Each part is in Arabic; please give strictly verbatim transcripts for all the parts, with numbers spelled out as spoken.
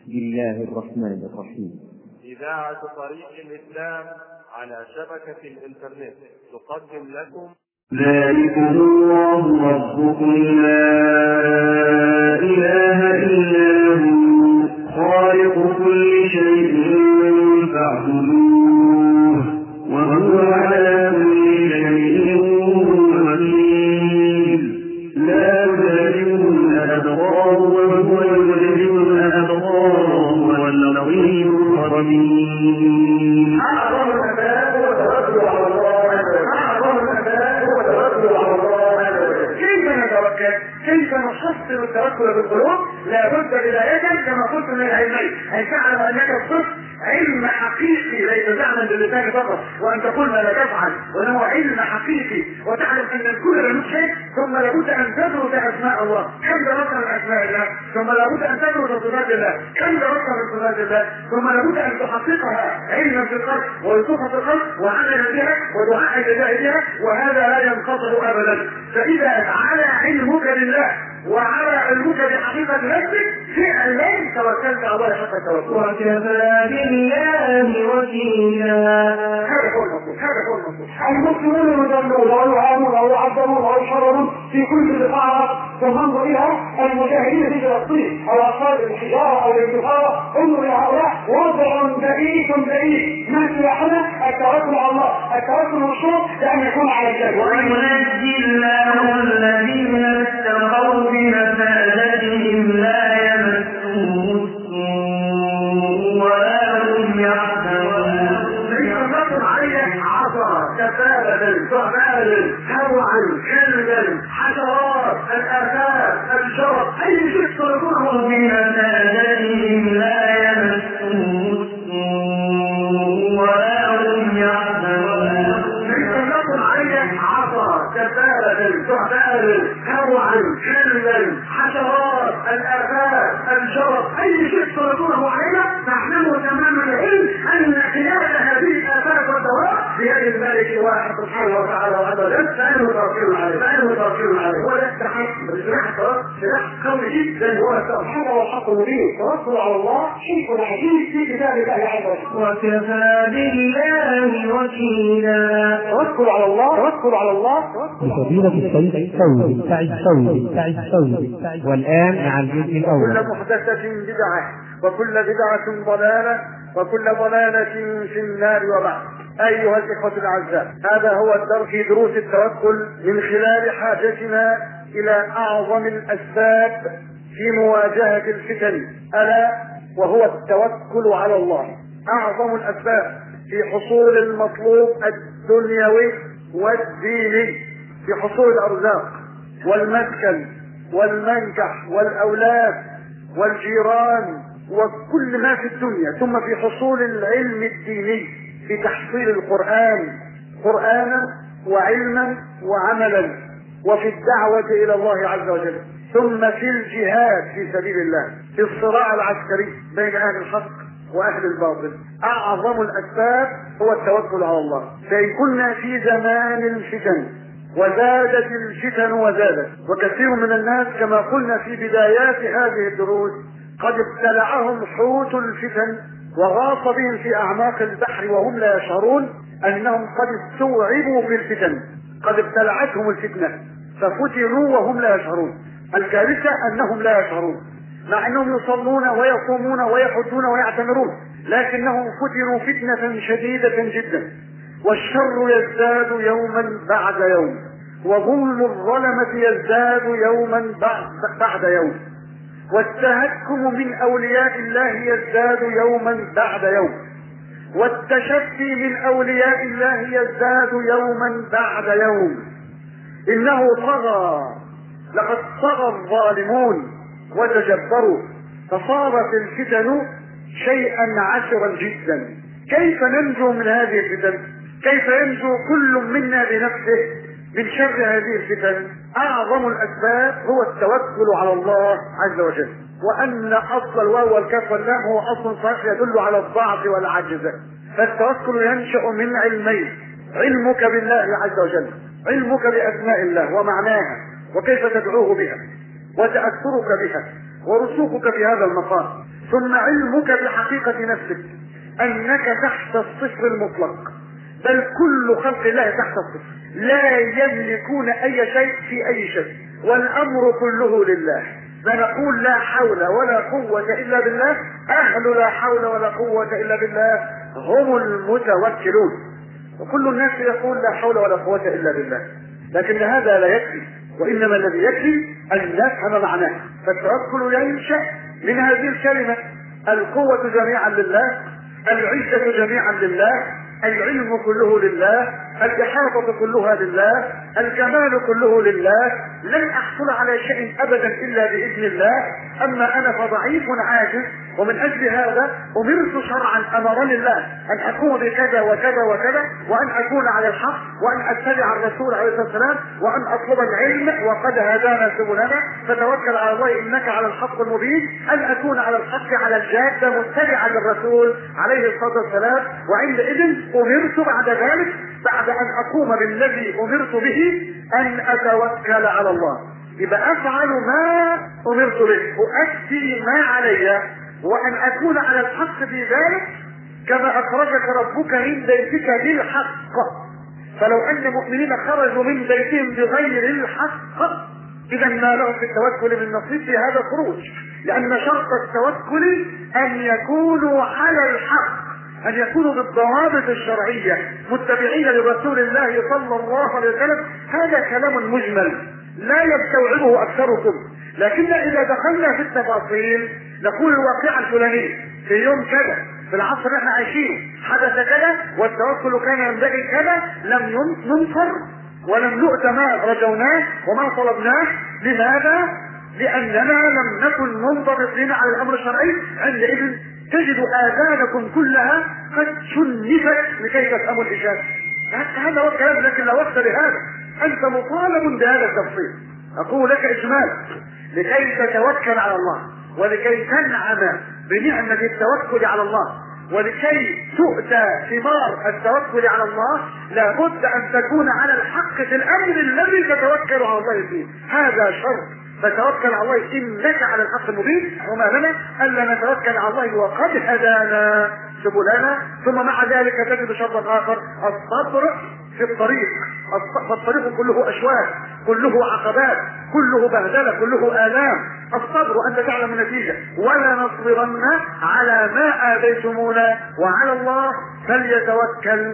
بسم الله الرحمن الرحيم. إذاعة طريق الإسلام على شبكة الإنترنت تقدم لكم ذلكم الله ربكم لا إله إلا هو خالق كل شيء فاعبدوه وهو على كل شيء وكيل. لا تدركه الأبصار وهو يدرك الأبصار وهو اللطيف الخبير. أعظم الأسباب هو التوكل على الله. أعظم الأسباب هو التوكل على الله. كيف نتوكل؟ كيف نحصل التوكل بالقلوب؟ لا بد بداية كما قلت من العلمين، أن تعلم أنك الصدق علم حقيقي ليس زعما باللسان فقط وأن تقول ما لا تفعل، وأنه علم حقيقي وتعلم أن الكل مشرك. ثم لابد أن تدرس أسماء الله، كم درست من أسماء الله؟ ثم لابد أن تدرس صفات الله، كم درست من صفات الله؟ ثم لابد أن تحققها علما في القلب ووصوفا في القلب وعملا بها ودعاء الجزاء بها، وهذا لا ينقطع أبدا. فإذا على علمك بالله وعلى علمك بحقيقة نفسك فعلا توكلت على الله حق التوكل. وكفى بالله وكيلا. هذا هو المطلوب، هذا هو المطلوب. المسلمون يذلون ويعانون ويعذبون ويشردون في كل بقاع. ثم انظر الى المجاهدين في فلسطين او اصحاب الحجاره او الانتفاضه، انظر الى هؤلاء وضع دقيق دقيق. ما سلاحنا؟ التوكل على الله، التوكل والشكر لان يكون على الجنه. وينجي الله الذين اتقوا بمفازتهم لا يمسهم السوء ولا هم يحزنون. فيتنطر عليه عصا كفالة ثعبانا هوعا كلبا حشرات الآفات الشرف أي شيء تركونه بمفازتهم لا يمسهم السوء ولا هم يحزنون. فيتنطر عليه عصا كفالة ثعبانا هوعا كلبا حشرات الآفات الشرف أي شيء تركونه علينا نحن تماما العلم أن خلال هذه الآفات والدواب بيد الملك واحد سبحانه وتعالى وعز وجل. فأنه توكل عليه، فأنه توكل عليه. هو ده سلاح سلاح قوي جدا. هو هذا هو الحق المبين. التوكل على الله شيء عجيب في كتاب الله عز وجل. وكفى بالله وكيلا. توكل على الله، توكل على الله. فضيلة الشيخ ثوري سعيد ثوري سعيد ثوري. والآن مع الجزء الأول. كل محدثة بدعة وكل بدعة ضلالة وكل ضلالة في النار. وبعد، أيها الإخوة الأعزاء، هذا هو الدرس في دروس التوكل من خلال حاجتنا إلى أعظم الأسباب في مواجهة الفتن، ألا وهو التوكل على الله. أعظم الأسباب في حصول المطلوب الدنيوي والديني، في حصول الأرزاق والمسكن والمنكح والأولاد والجيران وكل ما في الدنيا، ثم في حصول العلم الديني، في تحصيل القرآن قرآنا وعلما وعملا، وفي الدعوة إلى الله عز وجل، ثم في الجهاد في سبيل الله، في الصراع العسكري بين أهل الحق وأهل الباطل. أعظم الأسباب هو التوكل على الله. فإن كنا في زمان الفتن وزادت الفتن وزادت، وكثير من الناس كما قلنا في بدايات هذه الدروس قد ابتلعهم حوت الفتن وغاص بهم في أعماق البحر وهم لا يشعرون أنهم قد استوعبوا في الفتن، قد ابتلعتهم الفتنة ففتنوا وهم لا يشعرون. الكارثة أنهم لا يشعرون، مع أنهم يصلون ويصومون ويحجون ويعتمرون، لكنهم فتنوا فتنة شديدة جدا. والشر يزداد يوما بعد يوم، وظلم الظلمة يزداد يوما بعد يوم، والتهكم من أولياء الله يزداد يوما بعد يوم، والتشفي من أولياء الله يزداد يوما بعد يوم. إنه طغى، لقد طغى الظالمون وتجبروا، فصارت الفتن شيئا عسرا جدا. كيف ننجو من هذه الفتن؟ كيف ينجو كل منا بنفسه من شر هذه الفتن؟ أعظم الأسباب هو التوكل على الله عز وجل. وأن أصل الواو والكاف واللام هو أصل صحيح يدل على الضعف والعجز. فالتوكل ينشأ من علمين: علمك بالله عز وجل، علمك بأسماء الله ومعناها وكيف تدعوه بها، وتأثرك بها ورسوخك في هذا المقام. ثم علمك بحقيقة نفسك انك تحت الصفر المطلق، بل كل خلق الله تحت الصفر، لا يملكون اي شيء في اي شيء، والامر كله لله. فنقول لا حول ولا قوة الا بالله. اهل لا حول ولا قوة الا بالله هم المتوكلون. وكل الناس يقول لا حول ولا قوة الا بالله، لكن هذا لا يكفي، وانما الذي يكفي ان نفهم معناه. فالتوكل ينشأ من هذه الكلمة: القوة جميعا لله، العزة جميعا لله، العلم كله لله، الإحاطة كلها لله، الكمال كله لله. لن أحصل على شيء أبدا إلا بإذن الله. أما أنا فضعيف عاجز، ومن أجل هذا أمرت شرعا، أمرني الله أن أكون بكذا وكذا وكذا، وأن أكون على الحق، وأن أتبع الرسول عليه الصلاة والسلام، وأن أطلب العلم، وقد هدانا سبلنا. فتوكل على الله إنك على الحق المبين. أن أكون على الحق على الجادة متبعا للرسول عليه الصلاة والسلام. وعندئذ أمرت بعد ذلك، بعد أن أقوم بالذي أمرت به، أن أتوكل على الله. يبقى أفعل ما أمرت به، أؤدي ما علي، وأن أكون على الحق في ذلك، كما أخرجك ربك من بيتك بالحق. فلو أن المؤمنين خرجوا من بيتهم بغير الحق، إذا ما لهم في التوكل من نصيب في هذا الخروج، لأن شرط التوكل أن يكونوا على الحق، أن يكونوا بالضوابط الشرعية متبعين لرسول الله صلى الله عليه وسلم. هذا كلام مجمل لا يستوعبه أكثركم، لكن إذا دخلنا في التفاصيل نقول الواقعة الفلانية في يوم كذا، في العصر اللي احنا عايشينه حدث كذا، والتوكل كان ينبغي كذا، لم ننصر ولم نؤت ما رجوناه وما طلبناه. لماذا؟ لأننا لم نكن منضبطين على الأمر الشرعي. عندئذ تجد آذانكم كلها قد شنفت لكي تفهموا الإجابة. هذا هو الكلام، لكن لا وقت لهذا. أنت مطالب بهذا التفصيل. أقول لك إجمال لكي تتوكل على الله، ولكي تنعم بنعمة التوكل على الله، ولكي تؤتى ثمار التوكل على الله، لابد أن تكون على الحق في الأمر الذي تتوكل على الله فيه. هذا شرط. فتوكل على الله إنك على الحق المبين. وما لنا ألا نتوكل على الله وقد هدانا سبلنا. ثم مع ذلك تجد شرطا آخر: الصبر في الطريق. فالطريق كله أشواك، كله عقبات، كله بهدلة، كله آلام. الصبر أنت تعلم النتيجة: ولا نصبرن على ما آذيتمونا وعلى الله فليتوكل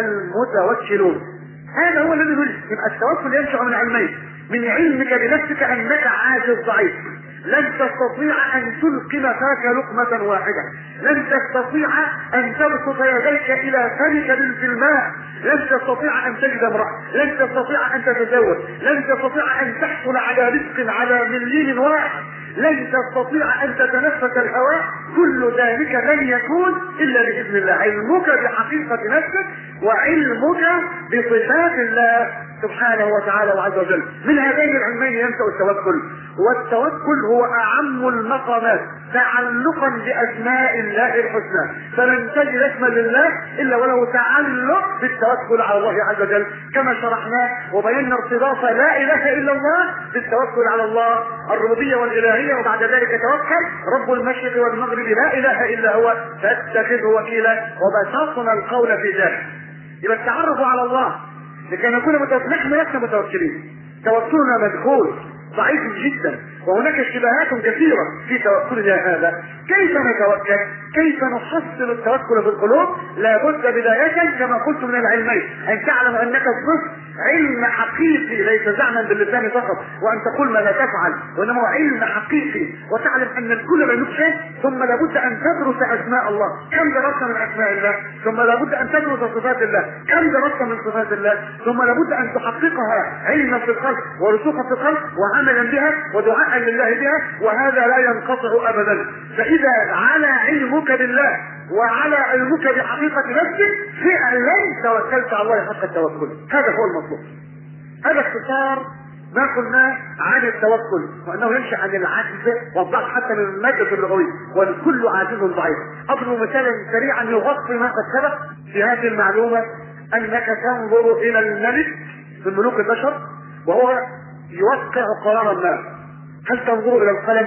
المتوكلون. هذا هو الذي يريد. يبقى التوكل ينشأ من علمين: من علمك بنفسك أنك عاجز ضعيف، لن تستطيع أن تلقم فاك لقمة واحدة، لن تستطيع أن تبسط يديك إلى فمك بالماء، لن تستطيع أن تجد امرأة، لن تستطيع أن تتزوج، لن تستطيع أن تحصل على رزق على مليم واحد، لن تستطيع أن تتنفس الهواء. كل ذلك لن يكون إلا بإذن الله. علمك بحقيقة نفسك، وعلمك بصفات الله سبحانه وتعالى وعز وجل. من هذين العلمين ينشأ التوكل. والتوكل هو أعم المقامات تعلقا بأسماء الله الحسنى. فلن تجد اسما لله إلا وله تعلق بالتوكل على الله عز وجل، كما شرحنا وبينا ارتباط لا إله إلا الله بالتوكل على الله الربوبية والإلهية. وبعد ذلك توكل رب المشرق والمغرب لا إله إلا هو فاتخذه وكيلا. وبسطنا القول في ذلك. يبقى التعرف على الله لكي نكون متوكلين. نحن لسنا متوكلين، توكلنا مدخول ضعيف جدا، وهناك اشتباهات كثيرة في توكلنا هذا. كيف نتوكل؟ كيف نحصل التوكل في القلوب؟ لابد بداية كما قلت من العلمين: أن تعلم أنك الصدق علم حقيقي ليس زعما باللسان فقط، وأن تقول ما لا تفعل، وإنما هو علم حقيقي، وتعلم أن الكل لا يكشف. ثم لابد أن تدرس أسماء الله. كم درست من أسماء الله؟ ثم لابد أن تدرس صفات الله. كم درست من صفات الله؟ ثم لابد أن تحققها علما في القلب ورسوخا في القلب وعملا بها ودعاء لله بها. وهذا لا ينقطع أبدا. فإذا على علمك بالله وعلى علمك بحقيقة نفسك فعلا توكلت على الله حق التوكل. هذا هو المطلوب. هذا اختصار ما قلناه عن التوكل، وانه ينشأ عن العجز والضعف حتى من المادة اللغوية، والكل عاجز ضعيف. اضرب مثالا سريعا يغطي ما قد سبق في هذه المعلومة: انك تنظر الى الملك من ملوك البشر وهو يوقع قرارا ما. هل تنظر الى القلم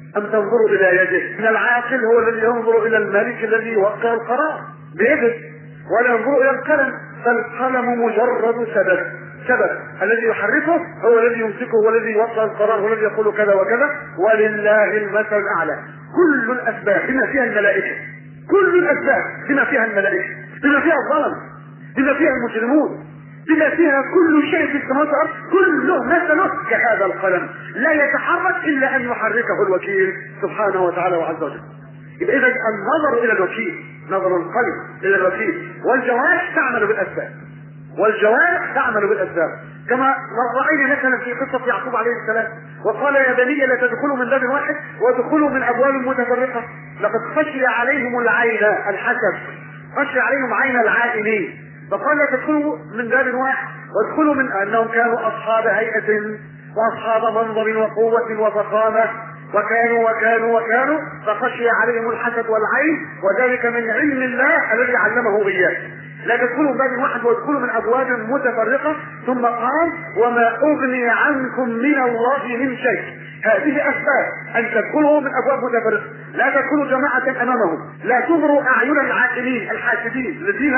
أم تنظروا إلى يده؟ إن العاقل هو الذي ينظر إلى الملك الذي يوقع القرار بيده، ولا ينظر إلى القلم، فالقلم مجرد سبب. سبب الذي يحركه هو الذي يمسكه، هو الذي يوقع القرار، هو الذي يقول كذا وكذا، ولله المثل الأعلى. كل الأسباب بما فيها الملائكة، كل الأسباب بما فيها الملائكة، بما فيها الظلم، بما فيها المجرمون، بما فيها كل شيء في السماوات والأرض، كله مثله كهذا القلم، لا يتحرك إلا أن يحركه الوكيل سبحانه وتعالى وعز وجل. يبقى إذا النظر إلى الوكيل، نظر القلب إلى الوكيل، والجوارح تعمل بالأسباب، والجوارح تعمل بالأسباب، كما رأينا مثلا في قصة يعقوب عليه السلام، وقال يا بني لا تدخلوا من باب واحد وادخلوا من أبواب متفرقة، لقد خشي عليهم العين الحسد، خشي عليهم عين العائلين، فقال لا تدخلوا من باب واحد وادخلوا من أنهم كانوا أصحاب هيئة وأصحاب منظر وقوة وفخامة، وكانوا وكانوا وكانوا فخشي عليهم الحسد والعين، وذلك من علم الله الذي علمه إياه. لا تدخلوا من باب واحد وادخلوا من ابواب متفرقه، ثم قال وما اغني عنكم من الله من شيء. هذه اسباب ان تدخلوا من ابواب متفرقه، لا تدخلوا جماعه امامهم، لا تغروا اعين العاقلين الحاسدين الذين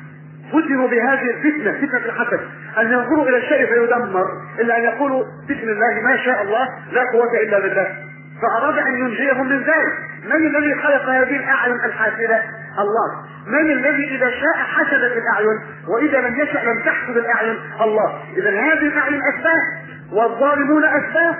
فتنوا بهذه الفتنه، فتنه الحسد، ان ينظروا الى الشيء فيدمر الا ان يقولوا بسم الله ما شاء الله لا قوه الا بالله، فاراد ان ينجيهم من ذلك. من الذي خلق هذه الاعين الحاسده؟ الله. من الذي اذا شاء حسدت الاعين واذا لم يشاء لم تحسد الاعين؟ الله. اذا هذه الاعين اسباب، والظالمون اسباب،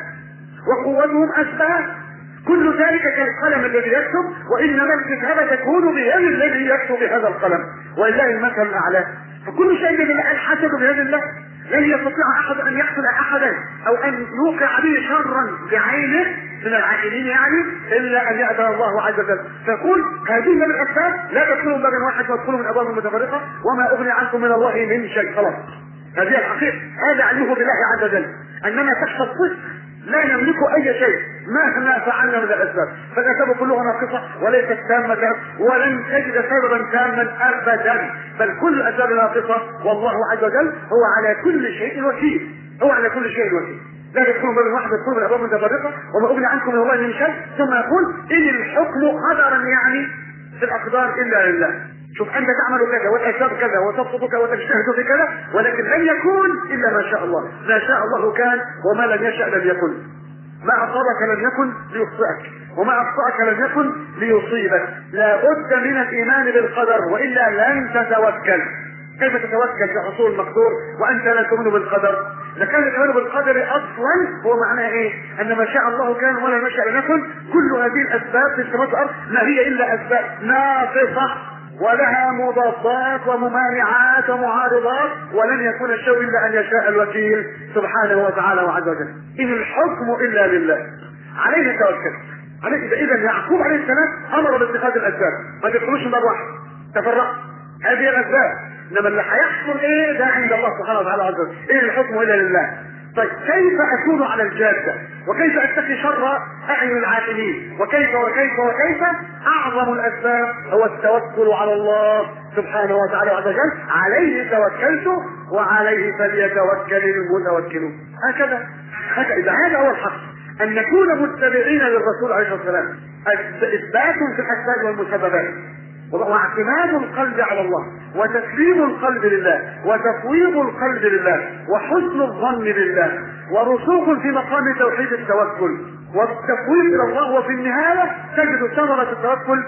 وقوتهم اسباب، كل ذلك كالقلم الذي يكتب، وانما الكتابه تكون بيد الذي يكتب بهذا القلم، ولله المثل الاعلى. فكل شيء من الحسد بيد الله، لن يستطيع احد ان يقتل احدا او ان يوقع به شرا بعينه من العاقلين يعني الا ان يأذن الله عز وجل. فقل هذه من الاسباب، لا تدخلوا من باب واحد وادخلوا من ابواب متفرقه، وما اغني عنكم من الله من شيء. خلاص، هذه الحقيقه، هذا علمه بالله عز وجل، انما تحت الصدق لا نملك اي شيء مهما فعلنا من الاسباب، فالاسباب كلها ناقصه وليست تامه، ولن تجد سببا تاما ابدا، بل كل الاسباب ناقصه، والله عز وجل هو على كل شيء وكيل، هو على كل شيء وكيل. لا تدخلوا باب واحد يدخلوا من ابواب متفرقه، وما اغني عنكم من الله من شيء، ثم يقول ان الحكم قدرا يعني في الاقدار الا لله. شوف انت تعمل كذا والاسباب كذا وتبسطك وتجتهد في كذا، ولكن لن يكون الا ما شاء الله، ما شاء الله كان وما لم يشاء لم يكن. ما اصابك لم يكن ليخطئك، وما اخطاك لم يكن ليصيبك. لا بد من الايمان بالقدر، والا لن تتوكل. كيف تتوكل في حصول المقدور وانت لا تؤمن بالقدر؟ اذا كان الايمان بالقدر اصلا هو معناه ايه؟ ان ما شاء الله كان ولا ما شاء لم يكن. كل هذه الاسباب في السماوات والارض ما هي الا اسباب ناقصه، ولها مضادات وممانعات ومعارضات، ولن يكون الشيء الا ان يشاء الوكيل سبحانه وتعالى وعز وجل. ان الحكم الا لله، عليه توكل. عليه. اذا يعقوب عليه السلام امر باتخاذ الاسباب، ما تدخلوش من باب واحد، تفرقوا، هذه الاسباب، انما اللي هيحصل ايه ده عند الله سبحانه وتعالى عز وجل. ان الحكم الا لله. طيب كيف اكون على الجاده؟ وكيف اتقي شر اعين العاقلين؟ وكيف وكيف وكيف؟ اعظم الاسباب هو التوكل على الله سبحانه وتعالى عز وجل. عليه توكلت وعليه فليتوكل المتوكلون. هكذا هكذا اذا هذا هو الحق، ان نكون متبعين للرسول عليه الصلاه والسلام، اثبات في الاسباب والمسببات، واعتماد القلب على الله، وتسليم القلب لله، وتفويض القلب لله، وحسن الظن بالله، ورسوخ في مقام توحيد التوكل والتفويض الى الله. وفي النهايه تجد ثمره التوكل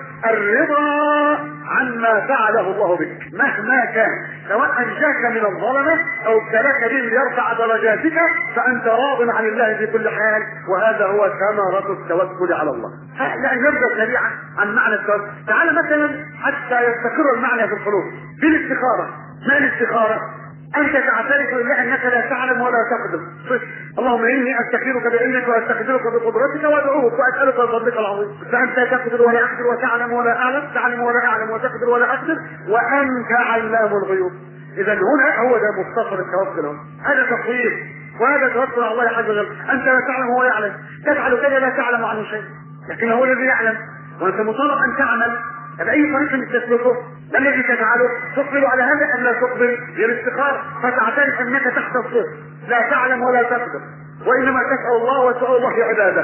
الرضا عما فعله الله بك مهما كان، سواء انجاك من الظلمه او ابتلاك به ليرفع درجاتك، فانت راض عن الله في كل حال، وهذا هو ثمره التوكل على الله. لا نبدا سريعا عن معنى التوكل. تعال مثلا حتى يستقر المعنى في القلوب. في الاستخاره، ما الاستخاره؟ انت تعترف لله انك لا تعلم ولا تقدر. اللهم اني استخيرك بعلمك واستقدرك بقدرتك وادعوك واسالك بفضلك العظيم. فانت تقدر ولا اقدر وتعلم ولا اعلم، تعلم ولا اعلم وتقدر ولا اقدر، وانت علام الغيوب. اذا هنا هو ده مختصر التوكل، هذا تفويض وهذا توكل على الله عز وجل. انت لا تعلم وهو يعلم، تفعل كذا لا تعلم عنه شيء، لكن هو الذي يعلم، وانت مطالب ان تعمل بأي طريق تسلكه. ما الذي تفعله؟ تقبل على هذا ام لا تقبل؟ هي الاستخاره، فتعترف انك تحت الصفر، لا تعلم ولا تقدر، وانما تسال الله وتسال الله عباده.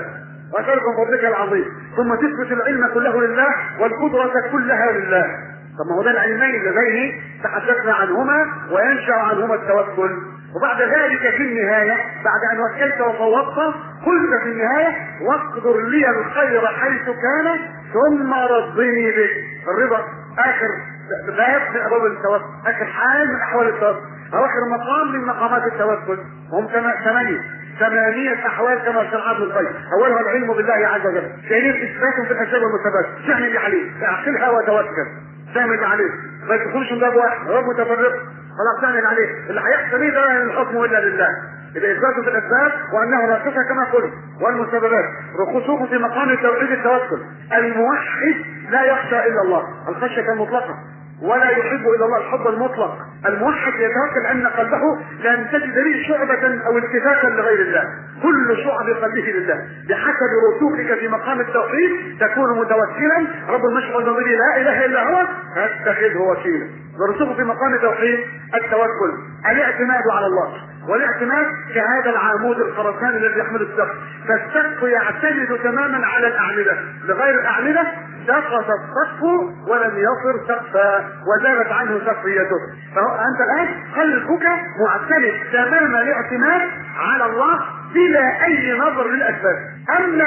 واسالك من فضلك العظيم، ثم تثبت العلم كله لله والقدره كلها لله. طب ما هو ده العلمين اللذين تحدثنا عنهما وينشا عنهما التوكل. وبعد ذلك في النهايه بعد ان وكلت وفوضت قلت في النهايه واقدر لي الخير حيث كان ثم رضني به. الرضا اخر باب من ابواب التوكل، اخر حال من احوال التوكل، او اخر مقام من مقامات التوكل. هم ثمانيه ثمانية أحوال كما شرع ابن القيم. أولها العلم بالله عز وجل، ثانيا إثبات في الأسباب والمسببات، تعمل اللي عليه، اعقلها وتوكل، تعمل اللي عليه، ما تدخلش من باب واحد، باب متفرق، خلاص تعمل عليه، اللي هيحصل ايه ده الحكم إلا لله. الإثبات في الأسباب وأنه راسخة كما قلت، والمسببات رخصوه في مقام توحيد التوكل. الموحد لا يخشى إلا الله، الخشية المطلقة، ولا يحب الا الله الحب المطلق. الموحد يتوكل ان قلبه لن تجد لي شعبة او التفاتا لغير الله، كل شعب قلبه لله بحسب رسوخك في مقام التوحيد تكون متوكلا. رب المشرق والمغرب لا اله الا هو فاتخذه وكيلا. ورسوخه في مقام التوحيد التوكل، الاعتماد على الله. والاعتماد كهذا العمود الخرساني الذي يحمل السقف، فالسقف يعتمد تماما على الاعمده، لغير الاعمده سقط السقف ولم يصر سقفا وزالت عنه سقفيته. فانت الان قلبك معتمد تمام الاعتماد على الله بلا اي نظر للاسباب. اما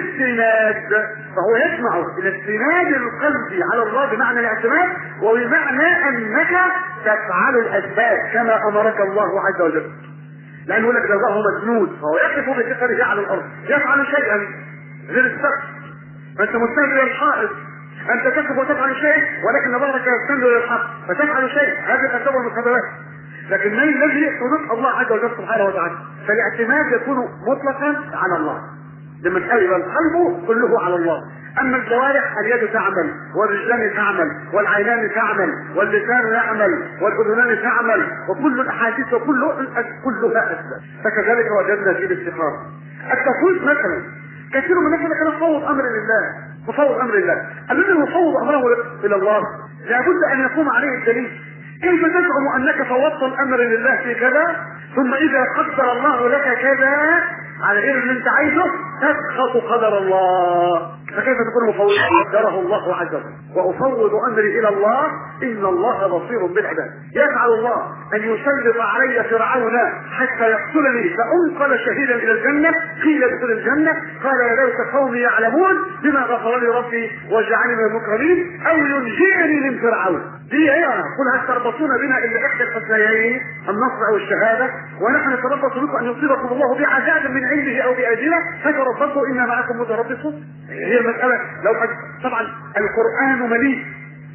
الاستناد فهو يجمع الاستناد القلبي على الله بمعنى الاعتماد وبمعنى انك تفعل الاسباب كما امرك الله عز وجل. لانه يقول لك جزاه مسنود، فهو يقف بثقله على الارض يفعل شيئا غير السقف، فانت مستند الى الحائط، انت تكتب وتفعل شيء ولكن ظهرك يستند الى الحق فتفعل شيء، هذه الاسباب والمسببات. لكن من الذي يقصد الله عز وجل سبحانه وتعالى؟ فالاعتماد يكون مطلقا على الله لمن قلب القلب كله على الله. اما الجوارح اليد تعمل والرجلان تعمل والعينان تعمل واللسان يعمل والاذنان تعمل وكل الاحاديث وكل كلها اسباب. فكذلك وجدنا في الاستقامه. التفويض مثلا، كثير من الناس كان يفوض امر لله، مفوض امر الله. الذي يفوض امره الى الله لابد ان يقوم عليه الدليل. كيف تزعم انك فوضت الامر لله في كذا ثم اذا قدر الله لك كذا على غير اللي انت عايزه تسخط قدر الله؟ فكيف تكون مفوضا؟ قدره الله عز وجل. وافوض امري الى الله ان الله بصير بالعباد. يفعل الله ان يسلط علي فرعون حتى يقتلني فانقل شهيدا الى الجنه، قيل ادخل الجنه قال يا ليت قومي يعلمون بما غفر لي ربي وجعلني من المكرمين او ينجيني من فرعون. دي هي قل هل تربصون بنا الا احدى الحسنيين النصر او الشهاده ونحن نتربص بكم ان يصيبكم الله بعذاب من عنده او بايدينا فتربصوا انا معكم متربصون. هي المساله لو طبعا القران مليء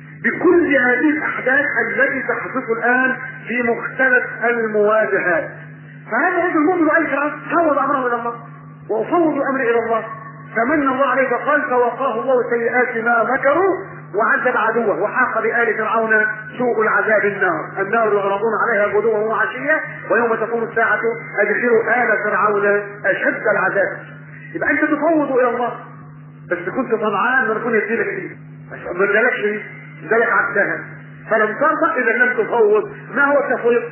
بكل هذه الاحداث التي تحدث الان في مختلف المواجهات. فهذا رجل المؤمن قال فرعون فوض امره الى الله وافوض امري الى الله، فمن الله عليه فقال فوقاه الله سيئات ما مكروا وعذب عدوه وحاق بآل فرعون سوء العذاب النار، النار يعرضون عليها غدوا وعشيا ويوم تقوم الساعة أدخلوا آل فرعون أشد العذاب. يبقى أنت تفوض إلى الله بس كنت طمعان من يكون يديلك دي ما ادالكش دي ادالك عكسها فلم ترضى إذا لم تفوض. ما هو التفويض؟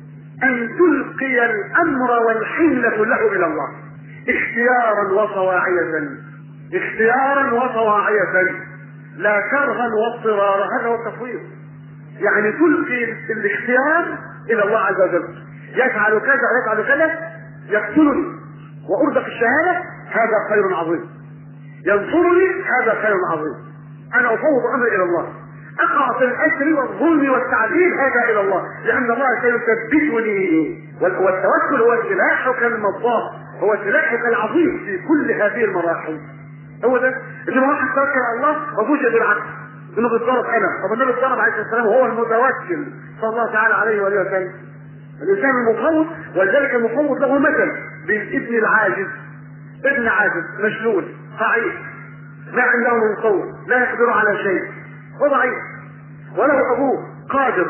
أن تلقي الأمر والحمل كله إلى الله اختيارا وطواعية، اختيارا وطواعية لا كرها واضطرارا. هذا هو التفويض، يعني تلقي الاختيار الى الله عز وجل. يفعل كذا يفعل كذا يقتلني وارزق الشهاده هذا خير عظيم، ينصرني هذا خير عظيم، انا افوض امري الى الله. اقع في الاسر والظلم والتعذيب هذا الى الله لان الله سيثبتني. والتوكل هو سلاحك المضاد، هو سلاحك العظيم في كل هذه المراحل. هو ده اللي واحد توكل على الله وفوجئ بالعكس انه بيتضرب. انا طب النبي اتضرب عليه السلام وهو المتوكل صلى الله تعالى عليه وآله وسلم. الانسان المفوض ولذلك المفوض له مثل بالابن العاجز، ابن عاجز مشلول ضعيف ما عنده من قوه لا يقدر على شيء وضعيف، وله ابوه قادر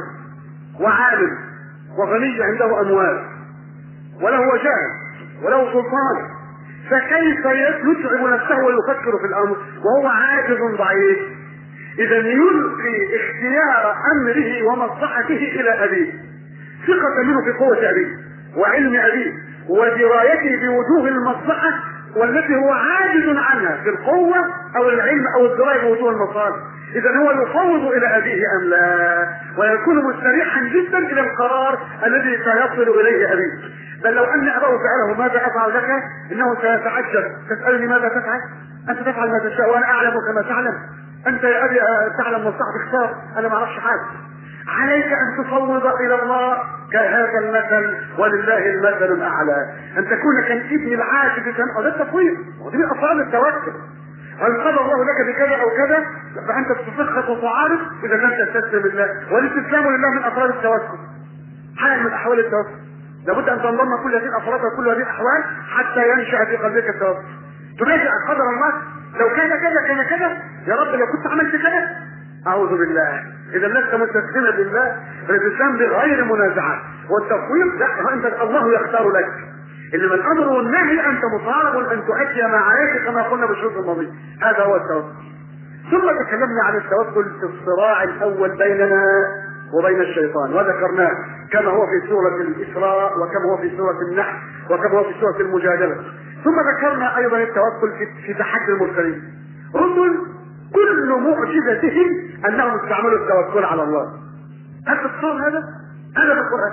وعالم وغني عنده اموال وله وجاه وله سلطان، فكيف يتعب نفسه ويفكر في الامر وهو عاجز ضعيف؟ اذا يلقي اختيار امره ومصلحته الى ابيه، ثقة منه في قوة ابيه وعلم ابيه ودرايته بوجوه المصلحة والتي هو عاجز عنها في القوة أو العلم أو الدراية بوجوه المصالح. إذا هو يفوض إلى أبيه أم لا؟ ويكون مستريحا جدا إلى القرار الذي سيصل إليه أبيه. بل لو أن أباه سأله ماذا أفعل لك؟ إنه سيتعجب. تسألني ماذا تفعل؟ أنت تفعل ما تشاء وأنا أعلم كما تعلم. أنت يا أبي تعلم مصلحة اختار، أنا ما أعرفش حاجة. عليك أن تفوض إلى الله كهذا المثل، ولله المثل الأعلى. أن تكون كالابن العاجز هذا التفويض، ودي من أفعال التوكل. هل قضى الله لك بكذا أو كذا فأنت تتسخط وتعارض إذا لم تستسلم لله. والاستسلام لله من أفعال التوكل، حال من أحوال التوكل. لابد أن تنضم كل هذه الأفراد وكل هذه الأحوال حتى ينشأ في قلبك التوكل. تراجع قدر الله، لو كان كذا كان كذا، يا رب لو كنت عملت كذا أعوذ بالله. إذا لست مستسلما بالله، فالاستسلام بغير منازعات. والتفويض لا، أنت الله يختار لك. إنما الأمر والنهي أنت مطالب أن تؤدي ما عليك كما قلنا بالشوط الماضي. هذا هو التوكل. ثم تكلمنا عن التوكل في الصراع الأول بيننا وبين الشيطان، وذكرناه كما هو في سورة الإسراء وكما هو في سورة النحل وكما هو في سورة المجادلة. ثم ذكرنا أيضا التوكل في تحدي المرسلين. رسل كل معجزتهم أنهم استعملوا التوكل على الله. هل تتصور هذا؟ هذا في القرآن.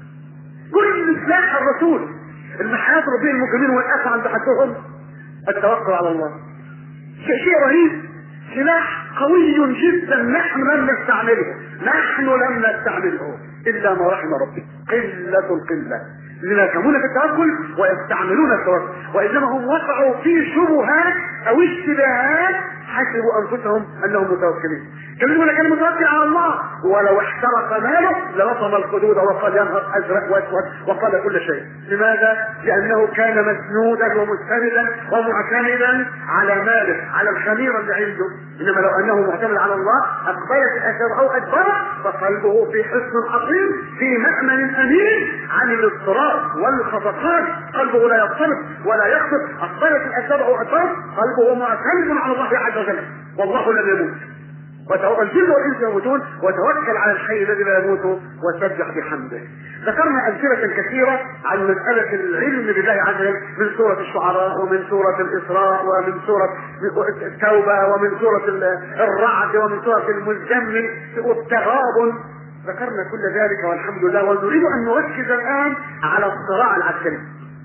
كل سلاح الرسول اللي حيضرب به المجرمين والأسى عند حدهم التوكل على الله. شيء رهيب، سلاح قوي جدا نحن لم نستعمله، نحن لم نستعمله إلا ما رحم ربي، قلة القلة لنكمون في التوكل ويستعملون التوكل، وإنما هم وقعوا في شبهات أو اشتباهات حسبوا أنفسهم أنهم متوكلين. كلموا لك المتوكل على الله ولو احترق ماله لرطم الخدود وقال ينهر أزرق وأسود وقال كل شيء. لماذا؟ لأنه كان مسنودا ومستندا ومعتمدا على ماله، على الخميرة اللي عنده. إنما لو أنه معتمد على الله أقبلت الأثر أو أدبره فقلبه في حصن عظيم في مأمن أمين عن الاضطراب والخفقان، قلبه لا يضطرب ولا يخفق. أقبلت الأثر أو أدبره قلبه معتمد على الله عز وجل، والله لم يموت. الجن والانس يموتون وتوكل على الحي الذي لا يموت وسبح بحمده. ذكرنا امثله كثيره عن مساله العلم بالله عز وجل من سوره الشعراء ومن سوره الاسراء ومن سوره التوبه ومن سوره الرعد ومن سوره المزمل والتغابن. ذكرنا كل ذلك والحمد لله، ونريد ان نركز الان على الصراع العسكري.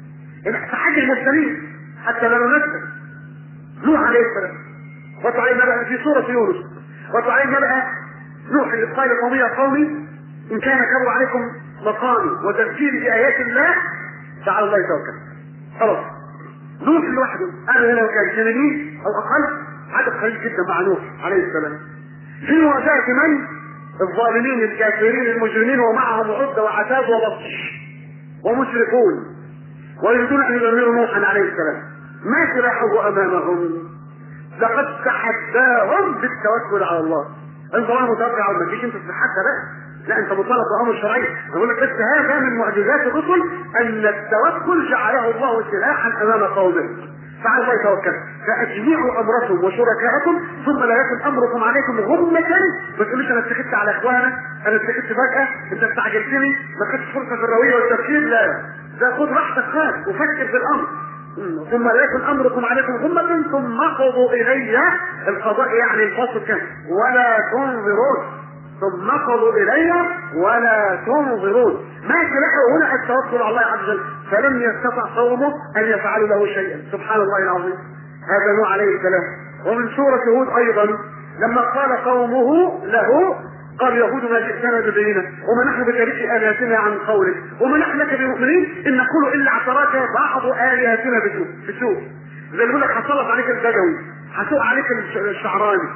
تحدي المرسلين حتى لا ننسى نوح عليه السلام، وتعالى بقى في سوره يونس، وتعالى بقى نوح اللي قال قومي يا قومي ان كان كبر عليكم مقامي وتذكيري بايات الله فعلى الله يتوكل. خلاص نوح لوحده انا هنا كان ثمانين او اقل، عدد قليل جدا مع نوح عليه السلام في مواجهه من؟ الظالمين الكافرين المجرمين، ومعهم عده وعتاد وبطش ومشركون ويريدون ان يدمروا نوحا عليه السلام. ما سلاحه امامهم؟ لقد تحداهم بالتوكل على الله. انت ما متوكل على ما تجيش انت تتحدى بقى، لا انت مطالب بامر شرعي. بقول لك بس هذا من معجزات الرسل ان التوكل جعله الله سلاحا امام قومه. فعلى الله يتوكل. فاجمعوا امركم وشركاءكم ثم لا يكن امركم عليكم غمة. ما تقوليش انا اتخذت على اخوانا، انا اتخذت فجأة، انت استعجلتني، ما خدتش فرصة في الروية والتفكير. لا، ده خد راحتك خالص وفكر في الامر. ثم لا يكن امركم عليكم غمة ثم قضوا الي القضاء، يعني الفصل كان ولا تنظرون، ثم قضوا الي ولا تنظرون. ما سلكوا هنا التوكل على الله عز وجل، فلم يستطع قومه ان يفعلوا له شيئا. سبحان الله العظيم. هذا نوح عليه السلام. ومن سورة هود ايضا لما قال قومه له قال يهود ما جئتنا ببينة وما نحن بتاريخ آلهتنا عن قولك وما نحن لك بمؤمنين إن نقول إلا اعتراك بعض آلهتنا بسوء. زي يقول لك حصلت عليك البدوي، حسوء عليك الشعراني،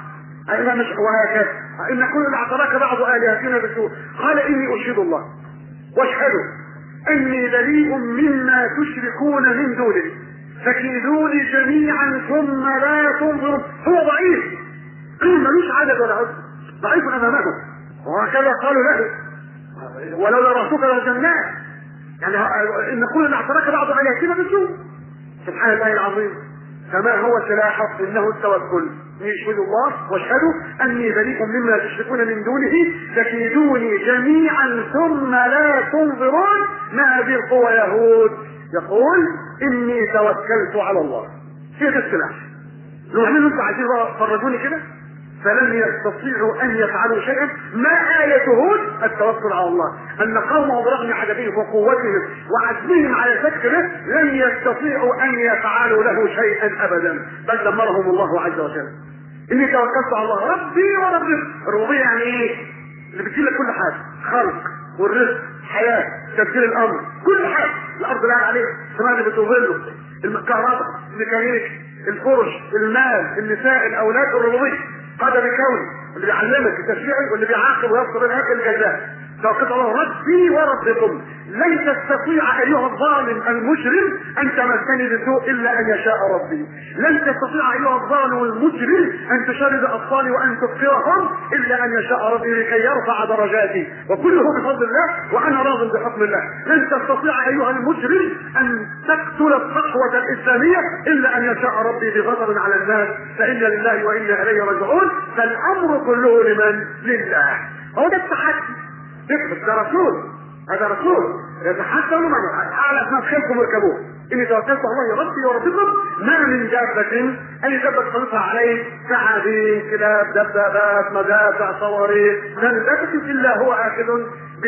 وهكذا. إن نقول إلا اعتراك بعض آلهتنا بسوء. قال إني أشهد الله واشهدوا أني بريء مما تشركون من دونه فكيدوني جميعا ثم لا تنظرون. هو ضعيف، ملوش عدد ولا عدد، ضعيف امامهم. وهكذا قالوا له ولولا رهتك لجنات، يعني ان نقول ان اعترك بعض الهتنا بالسوء. سبحان الله العظيم. فما هو سلاحه؟ انه التوكل. يشهدوا الله واشهدوا اني بريء مما تشركون من دونه فكيدوني جميعا ثم لا تنظرون. ما هذه القوة يا هود؟ يقول اني توكلت على الله. هي ده السلاح. لو عملوا انتوا عايزين بقى فرجوني كده، فلن يستطيعوا ان يفعلوا شيئا. ما آية هود؟ التوكل على الله، ان قومه برغم عددهم وقوتهم وعزمهم على فكره لن يستطيعوا ان يفعلوا له شيئا ابدا، بل دمرهم الله عز وجل. اني توكلت على الله ربي وربكم. الربوبيه يعني ايه؟ اللي بتجيب لك كل حاجه، خلق والرزق، حياه، تدبير الامر، كل حاجه. الارض اللي قاعد عليها، السماء اللي بتظله، الكهرباء، الميكانيك، الفرش، المال، النساء، الاولاد، الربوبيه. قدر كوني اللي بيعلمك التشريعي واللي بيعاقب ويفصل الهاك الجزاء. توكلت على ربي وربكم لن تستطيع ايها الظالم المجرم ان تمسني بسوء الا ان يشاء ربي. لن تستطيع ايها الظالم المجرم ان تشرد اطفالي وان تفقرهم الا ان يشاء ربي لكي يرفع درجاتي، وكله بفضل الله وانا راض بحكم الله. لن تستطيع ايها المجرم ان تقتل الصحوه الاسلاميه الا ان يشاء ربي بغضب على الناس، فانا لله وانا اليه راجعون. فالامر كله لمن؟ لله. هو ده التحدي. ده رسول، هذا رسول يتحدث من اعلى اسماء خيركم اركبوه. اني توكلت على الله ربي وربكم ما من دابة اي دابة تخلصها عليه ثعابين، كلاب، دبابات، مدافع، صواريخ، ما من دابة الا هو اخذ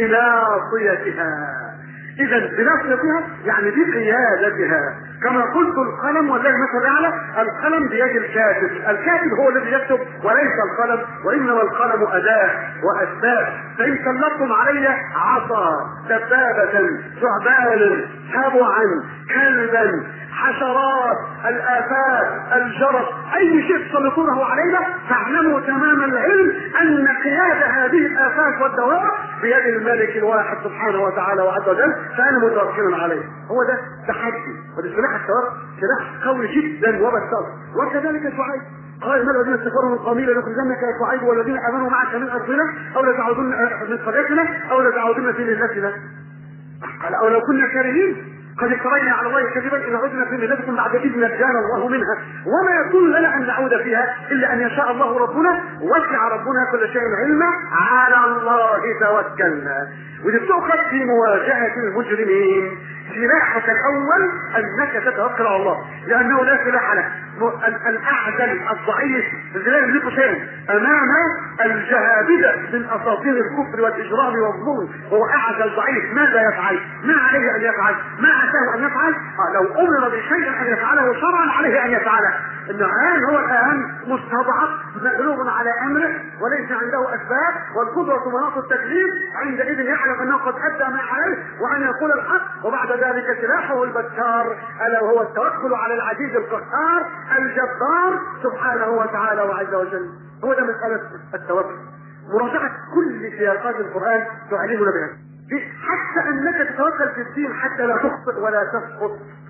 بناصيتها. اذا بناصيتها يعني بقيادتها. كما قلت القلم والله مثل اعلى، القلم بيد الكاتب، الكاتب هو الذي يكتب وليس القلم، وانما القلم اداه واسباب. فان سلطتم علي عصا، دبابه، ثعبانا، سبعا، كلبا، حشرات، الافات، الجرس، اي شيء تسلطونه علينا فاعلموا تمام العلم ان قياده هذه الافات والدوائر بيد الملك الواحد سبحانه وتعالى وعز وجل، فانا متوكل عليه. هو ده تحدي، وده سلاح التوكل، سلاح قوي جدا وبسيط. وكذلك شعيب قال: ما الذين استكبروا من قومي لنخرجنك يا شعيب والذين امنوا معك من ارضنا او لتعودن من قريتنا او لتعودن في ملتنا. قال: او لو كنا كارهين قد افترينا على الله كذبا ان عدنا في ملتكم بعد اذ نجانا الله منها وما يكون لنا ان نعود فيها الا ان يشاء الله ربنا وسع ربنا كل شيء علما على الله توكلنا. ودي بتؤخذ في مواجهه المجرمين. سلاحك الاول انك تتوكل على الله لانه لا سلاح له. الاعدل الضعيف لا يملك شيئا امام الجهابذه من اساطير الكفر والاجرام والظلم. هو اعدل ضعيف، ماذا يفعل؟ ما عليه ان يفعل؟ ما عساه ان يفعل؟ آه لو امر بشيء ان يفعله شرعا عليه ان يفعله. انه الان هو الان مستضعف مغلوب على امره وليس عنده اسباب، والقدره مناط التكليف، عندئذ يعلم انه قد ادى ما عليه وان يقول الحق. وبعد ذلك سلاحه البتار الا وهو التوكل على العزيز القهار الجبار سبحانه وتعالى وعز وجل. هو ده مساله التوكل. مراجعه كل سياقات القران تعلمنا بها، حتى انك تتوكل في الدين حتى لا تخطئ ولا تسقط،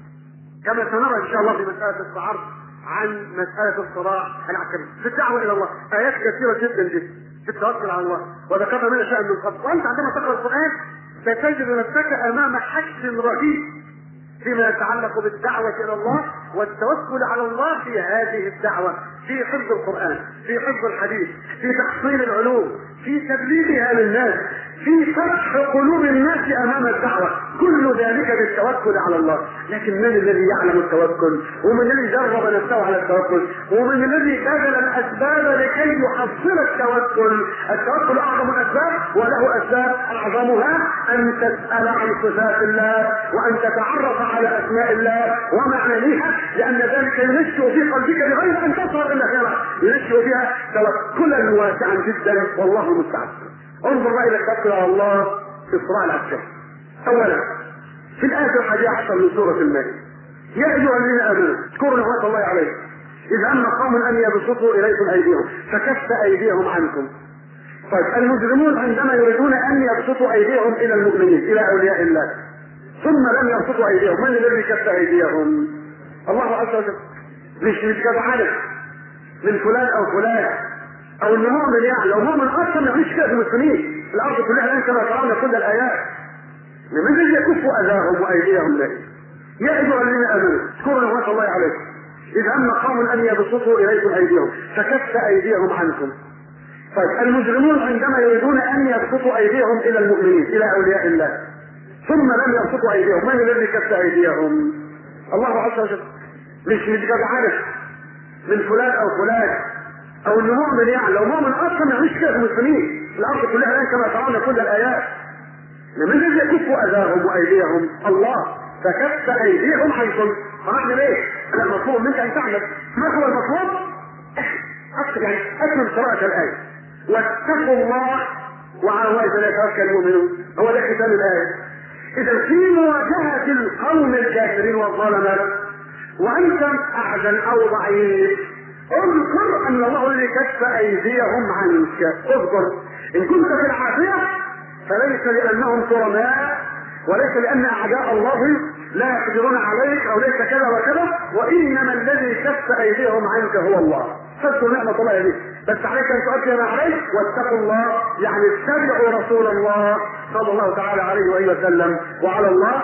كما سنرى ان شاء الله في مساله الصعب عن مساله الصراع العسكري في الدعوه الى الله. ايات كثيره جدا جدا في التوكل على الله وذكرنا منها شيئا من قبل. وانت عندما تقرا القران ستجد نفسك امام حشد رهيب فيما يتعلق بالدعوه الى الله والتوكل على الله في هذه الدعوه، في حفظ القران، في حفظ الحديث، في تحصيل العلوم، في تبليغها للناس، في فتح قلوب الناس امام الدعوه. كل ذلك بالتوكل على الله. لكن من الذي يعلم التوكل؟ ومن الذي جرب نفسه على التوكل؟ ومن الذي بذل الاسباب لكي يحصل التوكل؟ التوكل اعظم الاسباب وله اسباب اعظمها ان تسال عن صفات الله وان تتعرف على اسماء الله ومعانيها، لان ذلك ينشئ في قلبك بغير ان تشعر الا خيرا، ينشئ فيها توكلا واسعا جدا والله المستعان. انظر بقى الى التوكل على الله في الصراع العسكري. اولا في الايه الحادية عشر من سوره المائده: يا ايها الذين امنوا اذكروا نعمه الله عليكم اذ هم قوم ان يبسطوا اليكم ايديهم فكف ايديهم عنكم. طيب المجرمون عندما يريدون ان يبسطوا ايديهم الى المؤمنين الى اولياء الله ثم لم يبسطوا ايديهم، من الذي كف ايديهم؟ الله عز وجل. مش مش جدعنه من فلان او فلان او انه مؤمن، يعني لو مؤمن اصلا ما يعملش كده في المسلمين الارض كلها الان كما ترون كل الايات. من الذي يكف اذاهم وايديهم له؟ يا ايها الذين امنوا اذكروا نعمه الله عليكم اذ هم قوم ان يبسطوا اليكم ايديهم فكف ايديهم عنكم. طيب المجرمون عندما يريدون ان يبسطوا ايديهم الى المؤمنين الى اولياء الله ثم لم يبسطوا ايديهم، من الذي كف ايديهم؟ الله عز وجل، مش مش جدعانه من فلان او فلان او انه مؤمن. يعني لو مؤمن اصلا ما يعملش كده في المسلمين، الارض كلها الان كما ترون كل الايات. من الذي يكف اذاهم وايديهم؟ الله، فكف ايديهم عنكم. فنحن ليه؟ انا المطلوب منك ان تعمل ما هو المطلوب؟ اكثر يعني اسلم قراءة الايه، واتقوا الله وعلى الله فليتوكل المؤمنون. هو ده ختام الايه. اذا في مواجهة القوم الكافرين والظلمة وانت اعزل او ضعيف، اذكر ان الله الذي كف ايديهم عنك. اذكر ان كنت في العافية فليس لانهم كرماء، وليس لان اعداء الله لا يقدرون عليك او ليس كذا وكذا، وانما الذي كف ايديهم عنك هو الله. فاذكر نعمة الله عليك، بس عليك ان تؤدي ما عليك. واتقوا الله يعني اتبعوا رسول الله صلى الله تعالى عليه واله وسلم، وعلى الله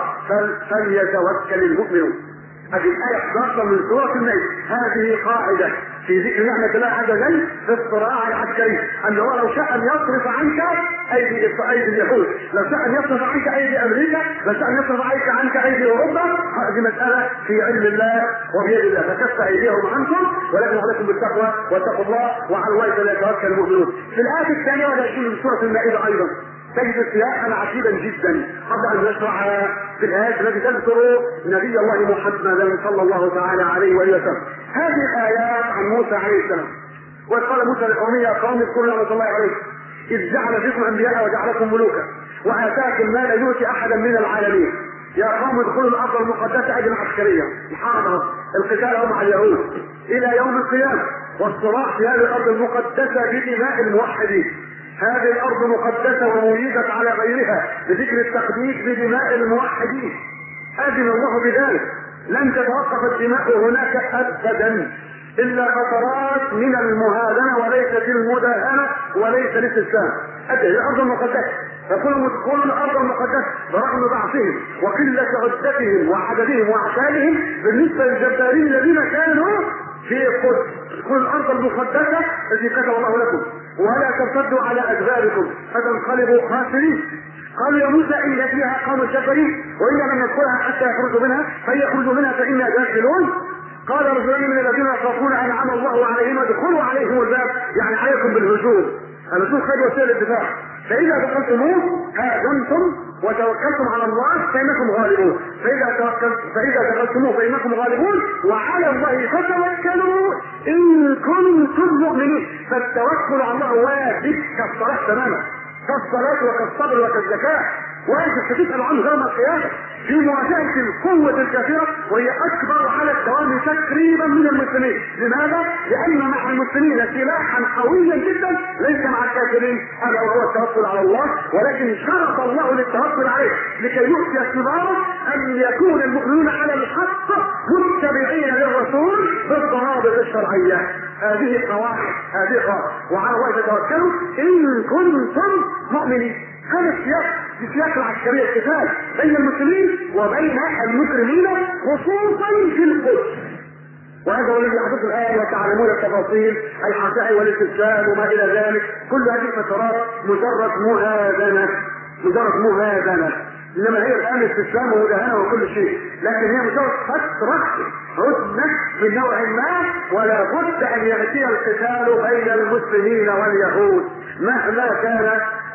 فليتوكل المؤمنون. هذه الآية احدى عشر من سورة النجم. هذه قاعدة في ذكر نعمة الله عز وجل في الصراع العسكري، أنه لو شاء أن يصرف عنك أيدي أيدي اليهود، لو شاء أن يصرف عنك أيدي أمريكا، لو شاء أن يصرف عنك عنك أيدي أوروبا. هذه مسألة في علم الله وبيد الله، فكف أيديهم عنكم ولكن عليكم بالتقوى واتقوا الله وعلى الله فليتوكل المؤمنون. في الآية الثانية والعشرين من سورة المائدة أيضا تجد سياقا عجيبا جدا قبل ان نشرع في الايات التي تذكر نبي الله محمدا صلى الله تعالى عليه واله وسلم. هذه الايات عن موسى عليه السلام. وقال موسى لقومه يا قوم اذكروا نعمة الله عليكم اذ جعل فيكم انبياء وجعلكم ملوكا واتاكم ما لا يؤتي احدا من العالمين. يا قوم ادخلوا الارض المقدسه اجل عسكريه الحرب القتال مع اليهود الى يوم القيامه، والصراع في هذه الارض المقدسه بدماء الموحدين. هذه الارض مقدسة وميزت على غيرها بذكر التقديس بدماء الموحدين. اذن الله بذلك، لن تتوقف الدماء هناك ابدا الا فترات من المهادنة وليست المداهنة وليس الاستسلام. هذه الارض المقدسة، فكلهم يدخلون الارض المقدسة برغم ضعفهم وقلة عدتهم وعددهم واعتادهم بالنسبة للجبارين الذين كانوا في القدس. ادخلوا الارض المقدسة التي كتب الله لكم ولا ترتدوا على ادباركم فتنقلبوا خاسرين. قالوا يا موسى ان فيها قوم جبارين وانا لم ندخلها حتى يخرجوا منها فيخرجوا منها فانا داخلون. قال رجلان من الذين يخافون انعم الله عليهم ادخلوا عليهم الباب، يعني عليكم بالهجوم. الهجوم خير وسيله الدفاع. فاذا دخلتموه هاجمتم وتوكلتم على الله فانكم غالبون. فاذا توكلت فاذا دخلتموه فانكم غالبون وعلى الله فتوكلوا ان كنتم مؤمنين. فالتوكل على الله واجب كالصلاه تماما، كالصلاه وكالصبر وكالزكاه، واجب تسال عنه يوم القيامه في مواجهه القوه الكافره وهي اكبر على الدوام تقريبا من المسلمين. لماذا؟ لان مع المسلمين سلاحا قويا جدا ليس مع الكافرين، الا وهو التوكل على الله. ولكن شرط الله للتوكل عليه لكي يؤتي ثماره ان يكون المؤمنون على الحق متبعين للرسول بالضوابط الشرعيه. هذه قواعد، هذه قواعد وعلى الله تتوكلوا ان كنتم مؤمنين. هذا السياق في سياق العسكريه القتال بين المسلمين وبين المجرمين خصوصا في القدس. وهذا هو الذي يحدث الان وتعلمون التفاصيل الحساء والاستسلام وما الى ذلك. كل هذه الفترات مجرد مهادنه، مجرد مهادنه، انما هي الان استسلام ومداهنه وكل شيء، لكن هي مجرد فتره هدنه من نوع ما. ولا بد ان ياتي القتال بين المسلمين واليهود مهما كان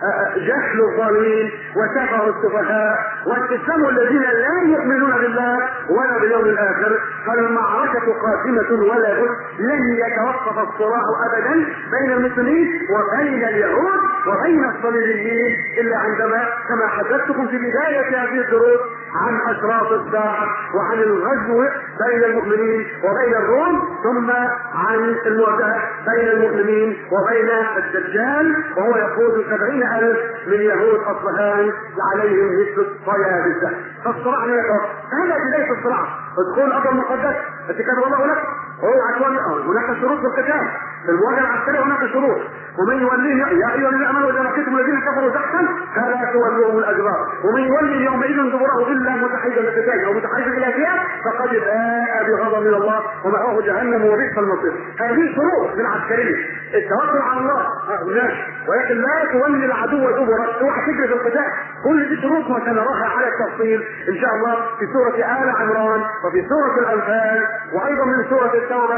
جهل الظالمين وسفه السفهاء واستسلام الذين لا يؤمنون بالله ولا باليوم الاخر. فالمعركه قاسمه ولا بد، لن يتوقف الصراع ابدا بين المسلمين وبين اليهود وبين الصليبيين الا عندما كما حدثتكم في بدايه هذه الدروس عن اشراط الساعه وعن الغزو بين المؤمنين وبين الروم، ثم عن المواجهه بين المؤمنين وبين الدجال وهو يقود سبعين ألف من يهود أصبهان عليهم مثل الطيابسة. فالصراع لا يتوقف. هذا بداية الصراع. ادخل الأرض المقدسة التي كتب الله لك وهو عشوائي. هناك شروط في القتال، في المواجهه العسكريه هناك شروط، ومن يوليه يا ايها الذين امنوا اذا لقيتم الذين كفروا زحفا فلا تولوهم الادبار، ومن يولي يومئذ دبره الا متحيزا للقتال او متحيزا الى فئه فقد باء بغضب من الله ومأواه جهنم وبئس المصير. هذه شروط للعسكريه، التوكل على الله ماشي، ولكن لا تولي العدو دبرك، اوعى تجري في القتال. كل دي شروط وسنراها على التفصيل ان شاء الله في سوره ال عمران وفي سوره الانفال وايضا من سوره التوبه،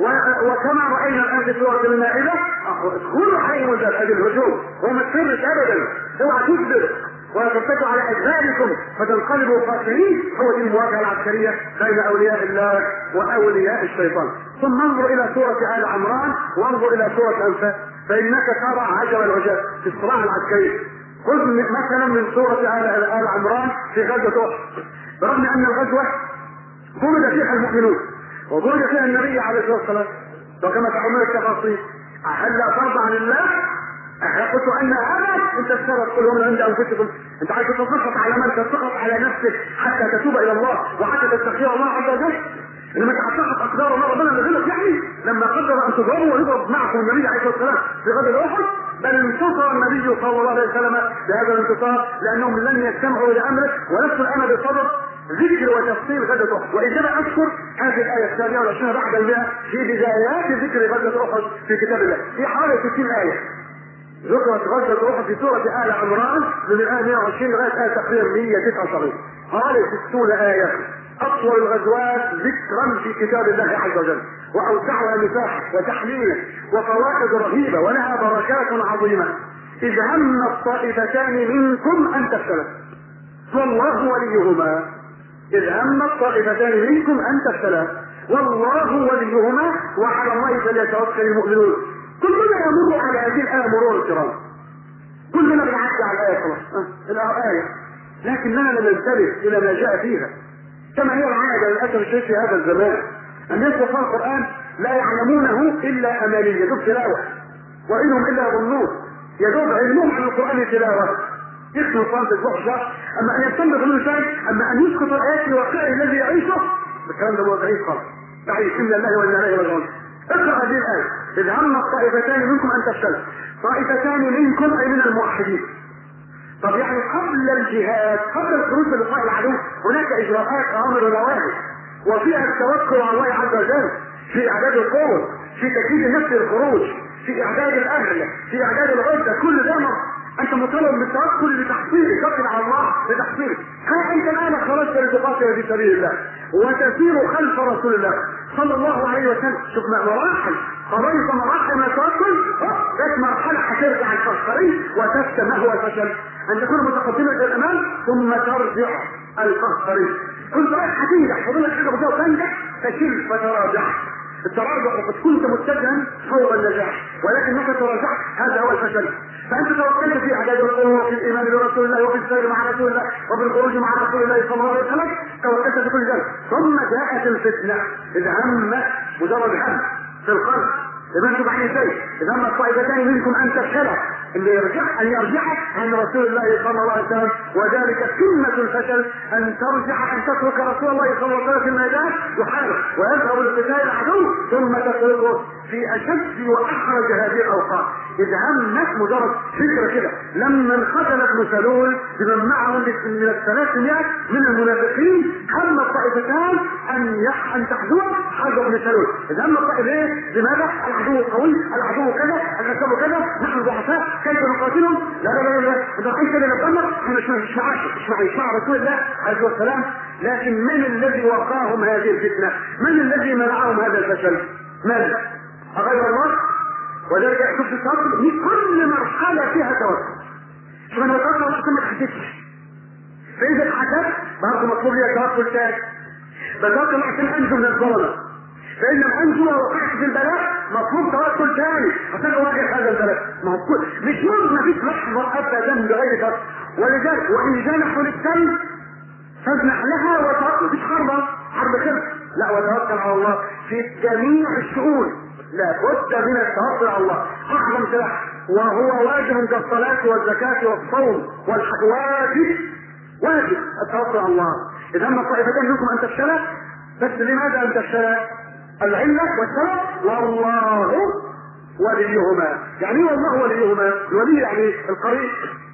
وكما راينا الان في سوره المائده كل حي مجال هذه الهجوم وما تفرش ابدا، اوعى تكذب ولا تتكلوا على ادباركم فتنقلبوا خاسرين. هو دي المواجهه العسكريه بين اولياء الله واولياء الشيطان. ثم انظر الى سوره ال عمران وانظر الى سوره الانفال فانك ترى عجب العجاب في الصراع العسكري. خذ مثلا من سوره ال عمران في غزوه احد، برغم ان الغزوه ضرب فيها المؤمنون وضرب فيها النبي عليه الصلاه والسلام وكما تعلمون التفاصيل، هل ترضى عن الله؟ قلت ان هذا انت اشترط كلهم من عند انفسكم، انت عايز تتسخط على من تسخط على نفسك حتى تتوب الى الله وحتى تستغفر الله عز وجل. لما تعتقد اقدار الله ربنا نزلت يعني لما قدر ان تضربوا ويضرب معكم النبي عليه الصلاه والسلام في غزوه احد، بل انتصر النبي صلى الله عليه وسلم بهذا الانتصار لانهم لم يستمعوا الى امره ونفسوا الامر بالصبر. ذكر وتفصيل غزوه احد، وانما اذكر هذه الايه الثانيه والعشرين بعد المئة في بدايات ذكر غزوه احد في كتاب الله في حوالي ستين ايه. ذكرت غزوه احد في سوره ال عمران من الايه مئة وعشرين لغايه ايه تقريبا مئة وتسعة وسبعين، حوالي ستون ايه، اطول الغزوات ذكرا في كتاب الله عز وجل واوسعها مساحه وتحليلا وفوائد رهيبه ولها بركات عظيمه. اذ هم الطائفتان منكم ان تفشلا والله وليهما، اذ هم الطائفتان منكم ان تفشلا والله وليهما وعلى الله فليتوكل المؤمنون. كلنا يمر على هذه الايه مرور الكرام، كلنا بنعدي على الايه خلاص أه. الايه لكننا لم ننتبه الى ما جاء فيها كما هي العاده للاسف الشديد في هذا الزمان. الناس يقرأ القران لا يعلمونه الا امانيه، يدوب تلاوه وانهم الا يظنون، يدوب علمهم عن القران تلاوه يسمع صلاه الضحى، اما ان يستنبط منه شيء، اما ان يسقط الايات في واقعه الذي يعيشه الكلام ده بعيد خالص، بعيد الا الله وانا اليه راجعون. اقرا هذه الايه اذ هم الطائفتان منكم ان تفشلوا، طائفتان منكم اي من الموحدين. طب يعني قبل الجهاد قبل الخروج للقاء العدو هناك اجراءات اوامر ونواهي وفيها التوكل على الله عز وجل في اعداد القوه، في تجهيز النفس للخروج، في اعداد الاهل، في اعداد العده، كل ده انت مطالب بالتوكل لتحصيله، توكل على الله لتحصيله. ها انت الان خرجت لتقاتل في سبيل الله وتسير خلف رسول الله صلى الله عليه وسلم. شوف مراحل قضيت مراحل من التوكل، ذات مرحله هترجع القهقري وتفتى ما هو الفشل، ان تكون متقدما الى الامام ثم ترجع القهقري. كنت رايح هتنجح فضلك حاجه بسيطه تنجح فشل فتراجع. التراجع وقد كنت متجها فوق النجاح ولكنك تراجعت، هذا هو الفشل. فانت توكلت في اعداد القوه وفي الايمان برسول الله وفي السير مع رسول الله وفي الخروج مع رسول الله صلى الله عليه وسلم، توكلت في كل ذلك. ثم جاءت الفتنه اذ هم مجرد هم في القلب اذا انتم بعين شيء، اذا هم الطائفتان منكم ان تفشلا، اللي يرجع ان يرجع عن رسول الله صلى الله عليه وسلم، وذلك قمه الفشل ان ترجع ان تترك رسول الله صلى الله عليه وسلم في الميدان يحارب ويذهب لقتال العدو ثم تتركه في اشد واحرج هذه الاوقات. اذا همك مجرد فكره كده لما انقتل ابن سلول بمن معه من الثلاثمائة من المنافقين هم الطائفتان ان يح ان تحذوه حرب ابن سلول. اذا هم الطائفتين لماذا؟ العدو قوي، العدو كذا، العدو كذا، نحن ضعفاء، كيف نقاتلهم؟ لا لا لا لا اذا انت اللي نتدمر احنا مش مش معاك مش معي مع رسول الله عليه الصلاه والسلام. لكن من الذي وقاهم هذه الفتنه؟ من الذي منعهم هذا الفشل؟ من؟ غير الله. وذلك شوف التوكل كل مرحله فيها توكل. شوف انا بتوكل عشان ما تحسسش، فاذا اتحسست برضه مطلوب لي توكل ثاني، بتوكل عشان انجو من الظلمه، فان لم انجو ووقعت في البلاء مطلوب توكل ثاني عشان اواجه هذا البلاء. ما هو مش ممكن ما فيش لحظه ابدا بغير توكل. ولذلك وان جنحوا للسلم فاجنح لها وتوكل. مفيش حرب حرب كده، لا وتوكل على الله في جميع الشؤون. لا بد من التوكل على الله اعظم سلاح، وهو واجب كالصلاه والزكاه والصوم والحج، واجب واجب التوكل على الله. اذا هم الطائفتين منكم ان تفشلا، بس لماذا ان تفشلا؟ العله والسبب والله وليهما. يعني ايه والله وليهما؟ الولي يعني القريب،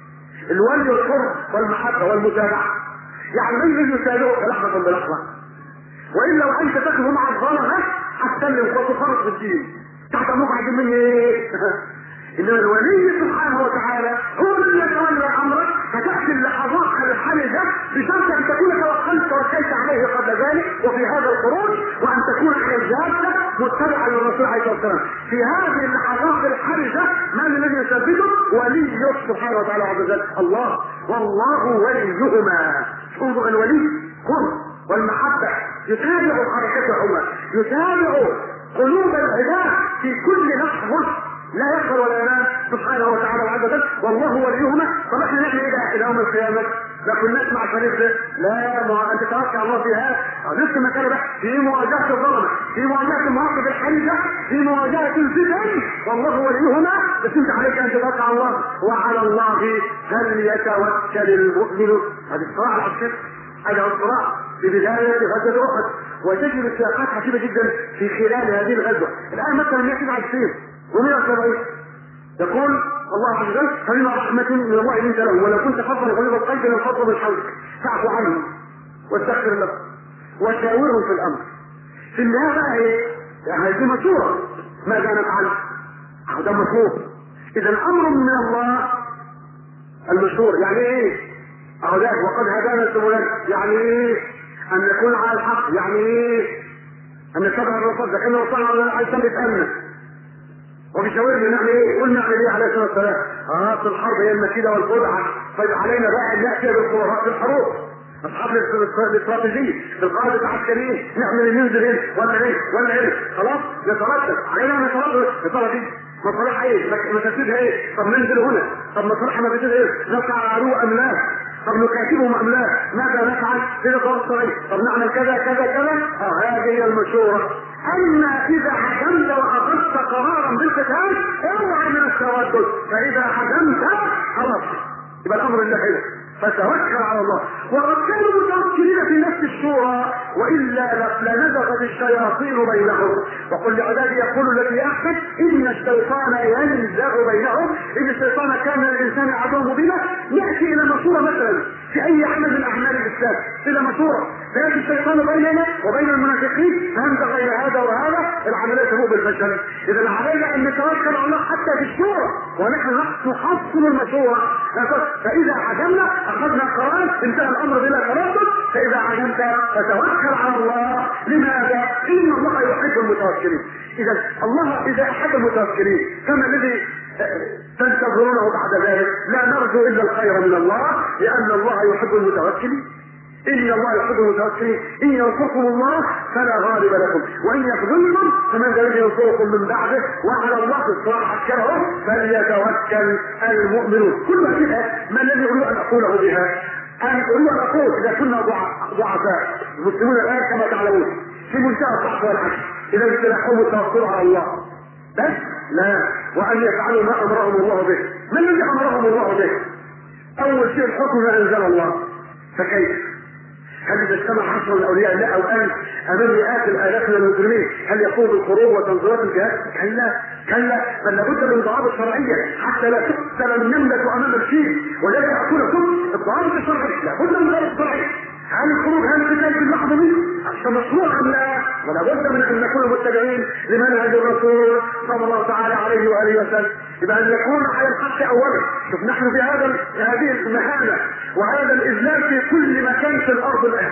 الولي والقرب والمحبه والمتابعه. يعني من الذي يساعده لحظه بلحظه، والا لو انت تاخذ مع الظلمه هتسلم وتفرط في الدين تحت مقعد من ايه؟ انما الولي سبحانه وتعالى هو الذي يتولى امرك، فتاتي اللحظات الحرجه بشرط ان تكون توكلت توكلت عليه قبل ذلك وفي هذا الخروج، وان تكون على الجاده متبعا للرسول عليه الصلاه والسلام. في هذه اللحظات الحرجه من الذي يثبته؟ ولي سبحانه وتعالى عز وجل الله، والله وليهما. انظر الولي قرب والمحبه، يتابع حركتهما، يتابع قلوب العباد في كل لحظه، لا يغفر ولا ينام سبحانه وتعالى وعز وجل، والله وليهما. طب احنا نعمل ايه بقى الى يوم القيامه؟ لا كناش مع شريف ده، لا ما انت توكل على الله في هذا نفس المكان بقى، في مواجهه الظلمه، في مواجهه المواقف الحرجه، في مواجهه الفتن، والله وليهما. بس انت عليك ان تتوكل على الله، وعلى الله فليتوكل المؤمن. هذا الصراع العسكري، هذا الصراع في بدايه غزوه احد، وتجد السياقات عجيبه جدا في خلال هذه الغزوه. الان مثلا مئة وتسعة وعشرين ومئة وسبعين يقول الله عز وجل فبما رحمة من الله لنت لهم ولو كنت فظا غليظ القلب لانفضوا من حولك فاعف عنهم واستغفر لهم وشاورهم في الامر. في النهايه بقى ايه؟ هذه مشوره، ماذا نفعل؟ هذا مشروع. اذا امر من الله المشهور يعني ايه؟ اهو ده وقد هدانا سبلنا، يعني ايه؟ ان نكون على الحق، يعني ايه؟ ان نتبع الرسول، لكن الرسول عليه السلام يتأمن وبيشاورنا نعمل ايه؟ قلنا نعمل ايه عليه الصلاه والسلام؟ اه في الحرب هي المكيده والخدعه، طيب علينا بقى ان ناتي بالقرارات في الحروب، اصحاب الاستراتيجيه، القاده العسكريين، نعمل ننزل هنا ولا هنا ولا هنا، خلاص نتردد علينا ان نتردد الفتره دي مصالحها ايه؟ مفاسدها ايه؟ طب ننزل هنا، طب مصالحها مفاسدها ايه؟ نطلع على عدو ام لا؟ طب نكاتبهم ام لا؟ ماذا نفعل؟ في القرار طب نعمل كذا كذا كذا؟ اه هذه هي المشوره. اما اذا حكمت واخذت قرارا بالقتال اوعى من التردد، فاذا حكمت خلاص يبقى الامر لله هنا، فتوكل على الله. وقد كانوا متوكلين في نفس الشورى والا لنزغت الشياطين بينهم، وقل لعبادي يقول الذي احسن ان الشيطان ينزغ بينهم، ان الشيطان كان للانسان عدوا مبينا. ياتي الى مشوره مثلا في اي عمل من اعمال الاسلام الى مشوره، فياتي الشيطان بيننا وبين المنافقين فهمت بين هذا وهذا، العمليه تبوء بالفشل. اذا علينا ان نتوكل على الله حتى في الشورى، ونحن نحصل المشوره، فاذا حكمنا اخذنا قرار انتهى الامر بلا تردد، فاذا عزمت فتوكل على الله. لماذا؟ ان الله يحب المتوكلين. اذا الله اذا احب المتوكلين كما الذي تنتظرونه بعد ذلك، لا نرجو الا الخير من الله، لان الله يحب المتوكلين. ان الله يحب المتوكلين، ان ينصركم الله فلا غالب لكم وان يخذلكم فمن ذا الذي ينصركم من بعده وعلى الله الصراع عسكره فليتوكل المؤمنون. كل هذه ما الذي اريد ان اقوله بها؟ ان اريد ان اقول اذا كنا ضعفاء المسلمون الان كما تعلمون في منتهى الضعف والعجز، اذا ابتلعهم التوكل على الله بس لا، وان يفعلوا ما امرهم الله به. ما الذي امرهم الله به؟ اول شيء الحكم ما انزل الله، فكيف؟ هل اذا اجتمع عشر من اولياء الله او الف امام مئات الالاف من المسلمين هل يقوم بالحروب وتنظيرات الجهاد؟ كلا كلا، بل لابد من ضوابط شرعيه حتى لا تقتل النمله امام الفيل ولا ياكلكم. الضوابط الشرعيه لابد من ضوابط شرعيه. هل الخروج هل القتال في اللحظه دي مشروع ام لا؟ ولا بد من ان نكون متبعين لمنهج الرسول صلى الله تعالى عليه واله وسلم، يبقى ان نكون على الحق اولا. شوف نحن في هذا هذه المهانه وهذا الاذلال في كل مكان في الارض الان،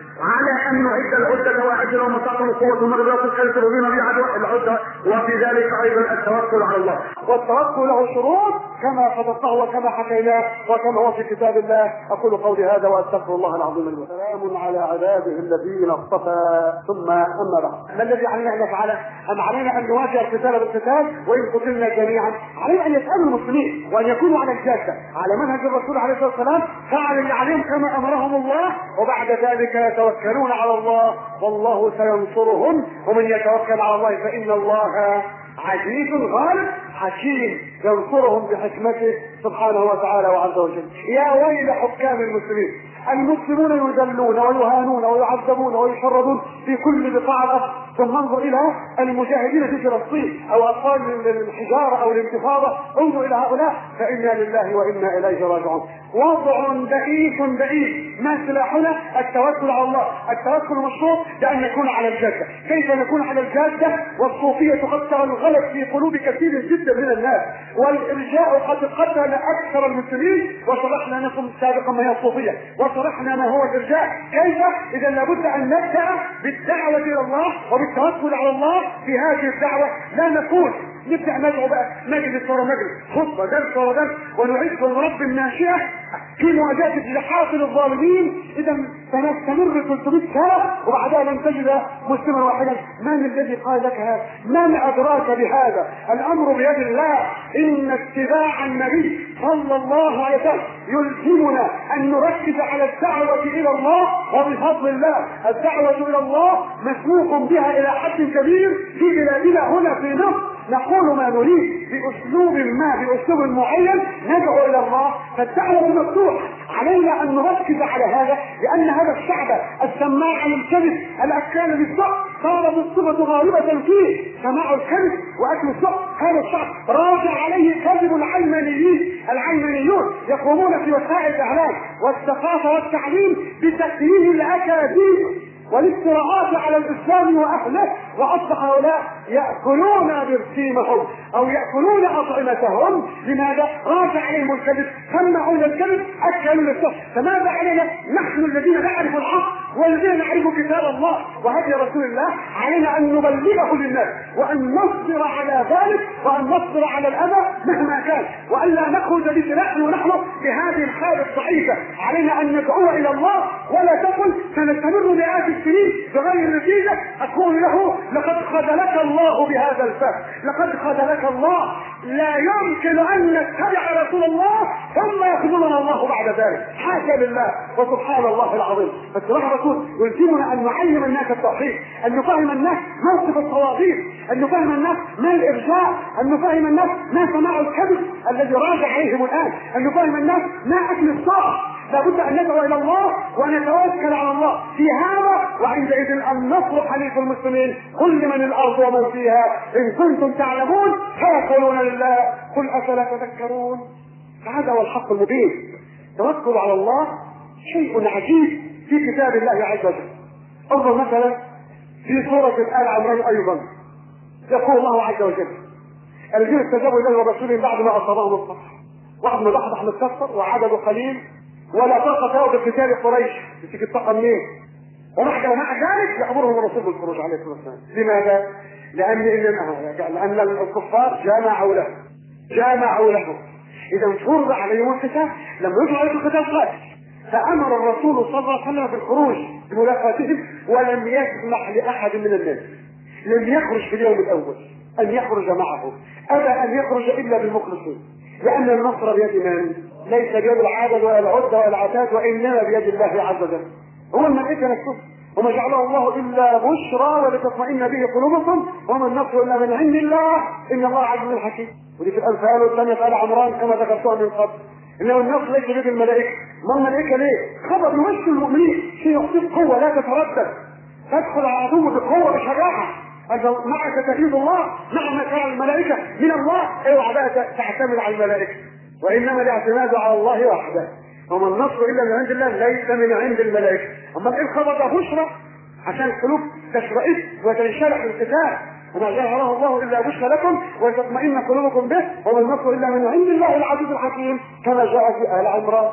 على ان نعد العده واجل ومصاطب القوه والمغرب والخير رضينا بعد العده، وفي ذلك ايضا التوكل على الله. والتوكل له شروط كما خطبناه وكما حكيناه وكما هو في كتاب الله. اقول قولي هذا واستغفر الله العظيم لي. سلام على عباده الذين اصطفى. ثم اما بعد، ما الذي علينا ان نفعله؟ ام علينا ان نواجه القتال بالقتال وان قتلنا جميعا؟ علينا ان يسالوا المسلمين وان يكونوا على الجاده على منهج الرسول عليه الصلاه والسلام، فعل اللي عليهم كما امرهم الله، وبعد ذلك يتوكلون على الله والله سينصرهم. ومن يتوكل على الله فان الله عزيز غالب حكيم ينصرهم بحكمته سبحانه وتعالى وعز وجل. يا ويل حكام المسلمين، المسلمون يذلون ويهانون ويعذبون ويشردون في كل بقاع الارض، ثم انظر الى المجاهدين في فلسطين او اطفال الحجاره او الانتفاضه، انظر الى هؤلاء، فانا لله وانا اليه راجعون. وضع بئيس بئيس. ما سلاحنا؟ التوكل على الله. التوكل مشروط بان نكون على الجاده. كيف نكون على الجاده والصوفيه قد تغلغلت في قلوب كثير جدا من الناس، والارجاء قد قتل اكثر المسلمين، وشرحنا لكم سابقا ما هي الصوفيه وشرحنا ما هو الارجاء. كيف؟ اذا لابد ان نبدا بالدعوه الى الله وبالتوكل على الله في هذه الدعوه. لا نقول نبدا ندعو بقى مجلس ورا مجلس، خطبه درس ورا درس، ونعيش بالرب الناشئه في مواجهه جحافل الظالمين. اذا سنستمر ثلاثمائة سنه وبعدها لن تجد مسلما واحدا. من الذي قال لك هذا؟ من ادراك بهذا؟ الامر بيد الله. ان اتباع النبي صلى الله عليه وسلم يلزمنا ان نركز على الدعوه الى الله، وبفضل الله الدعوه الى الله مسموح بها الى حد كبير في بلادنا هنا في مصر. نقول ما نريد باسلوب ما، باسلوب معين ندعو الى الله، فالدعوه مفتوحه. علينا ان نركز على هذا، لان هذا الشعب السماع للكذب الاكال للسحت صارت الصفه غالبه فيه، سماع الكذب واكل السحت. هذا الشعب راجع عليه كذب العلمانيين. العلمانيون يقومون في وسائل الاعلام والثقافه والتعليم بتكريم الاكاذيب والافتراءات على الاسلام واهله، واصبح هؤلاء ياكلون برسيمهم او ياكلون اطعمتهم. لماذا؟ راجع عليهم الكذب، سمعون الكذب، اكلوا للسحت. فماذا علينا نحن الذين نعرف الحق والذين نعرف كتاب الله وهدي رسول الله؟ علينا ان نبلغه للناس، وان نصبر على ذلك، وان نصبر على الاذى مهما كان، والا نخرج بسلاحنا ونحن بهذه الحاله الضعيفه. علينا ان ندعو الى الله، ولا تقل سنستمر مئات السنين بغير نتيجه. اقول له لقد خذلك الله بهذا الفهم، لقد خذلك الله. لا يمكن ان نتبع رسول الله ثم يخذلنا الله بعد ذلك، حاشا لله وسبحان الله العظيم. فاتباع الرسول يلزمنا ان نعلم الناس التوحيد، ان نفهم الناس موقف الطواغيت، ان نفهم الناس ما الارجاء، ان نفهم الناس ما سماع الكذب الذي راجع عليهم الان، ان نفهم الناس ما اكل الصعب. لابد ان ندعو الى الله ونتوكل على الله في هذا، وعندئذ النصر حليف المسلمين. قل لمن الارض ومن فيها ان كنتم تعلمون فيقولون لله قل افلا تذكرون. هذا هو الحق المبين. التوكل على الله شيء عجيب في كتاب الله عز وجل. انظر مثلا في سوره ال عمران ايضا يقول الله عز وجل: الذين استجابوا اليه ورسوله بعد ما اصابهم القرح، واحد من ضحضح متكسر وعدده قليل ولا طاقه له بقتال قريش، تيجي الطاقه منين؟ ومع ذلك يامرهم الرسول بالخروج عليه الصلاه والسلام. لماذا؟ لان لان الكفار جامعوا له جامعوا له اذا فرض عليهم القتال، لم يجب عليهم القتال خالص. فامر الرسول صلى الله عليه وسلم بالخروج بملاقاتهم، ولم يسمح لاحد من الناس لم يخرج في اليوم الاول ان يخرج معه، ابى ان يخرج الا بالمخلصين، لان النصر بيد من؟ ليس بيد العدد ولا العده ولا العتاد، وانما بيد الله عز وجل. هو الملائكه نفسه، وما جعله الله الا بشرى ولتطمئن به قلوبكم، وما النصر الا من عند الله، ان الله عزيز حكيم. ودي في الانفال والثانيه في ال عمران كما ذكرتها من قبل. انه النصر ليس بيد الملائكه. ما الملائكه ليه؟ خبر يمشي المؤمنين شيء يعطيك قوه لا تتردد، تدخل على عدو بقوه بشجاعه. أنت معك تأييد الله، مهما كان الملائكه من الله، اوعى بقى تعتمد على الملائكه، وانما الاعتماد على الله وحده. وما النصر الا من عند الله، ليس من عند الملائكه. اما ايه الخبر ده؟ بشرى عشان القلوب تشرئت وتنشرح القتال، وما جعله الله الا بشرى لكم وتطمئن قلوبكم به، وما النصر الا من عند الله العزيز الحكيم، كما جاء في ال عمران.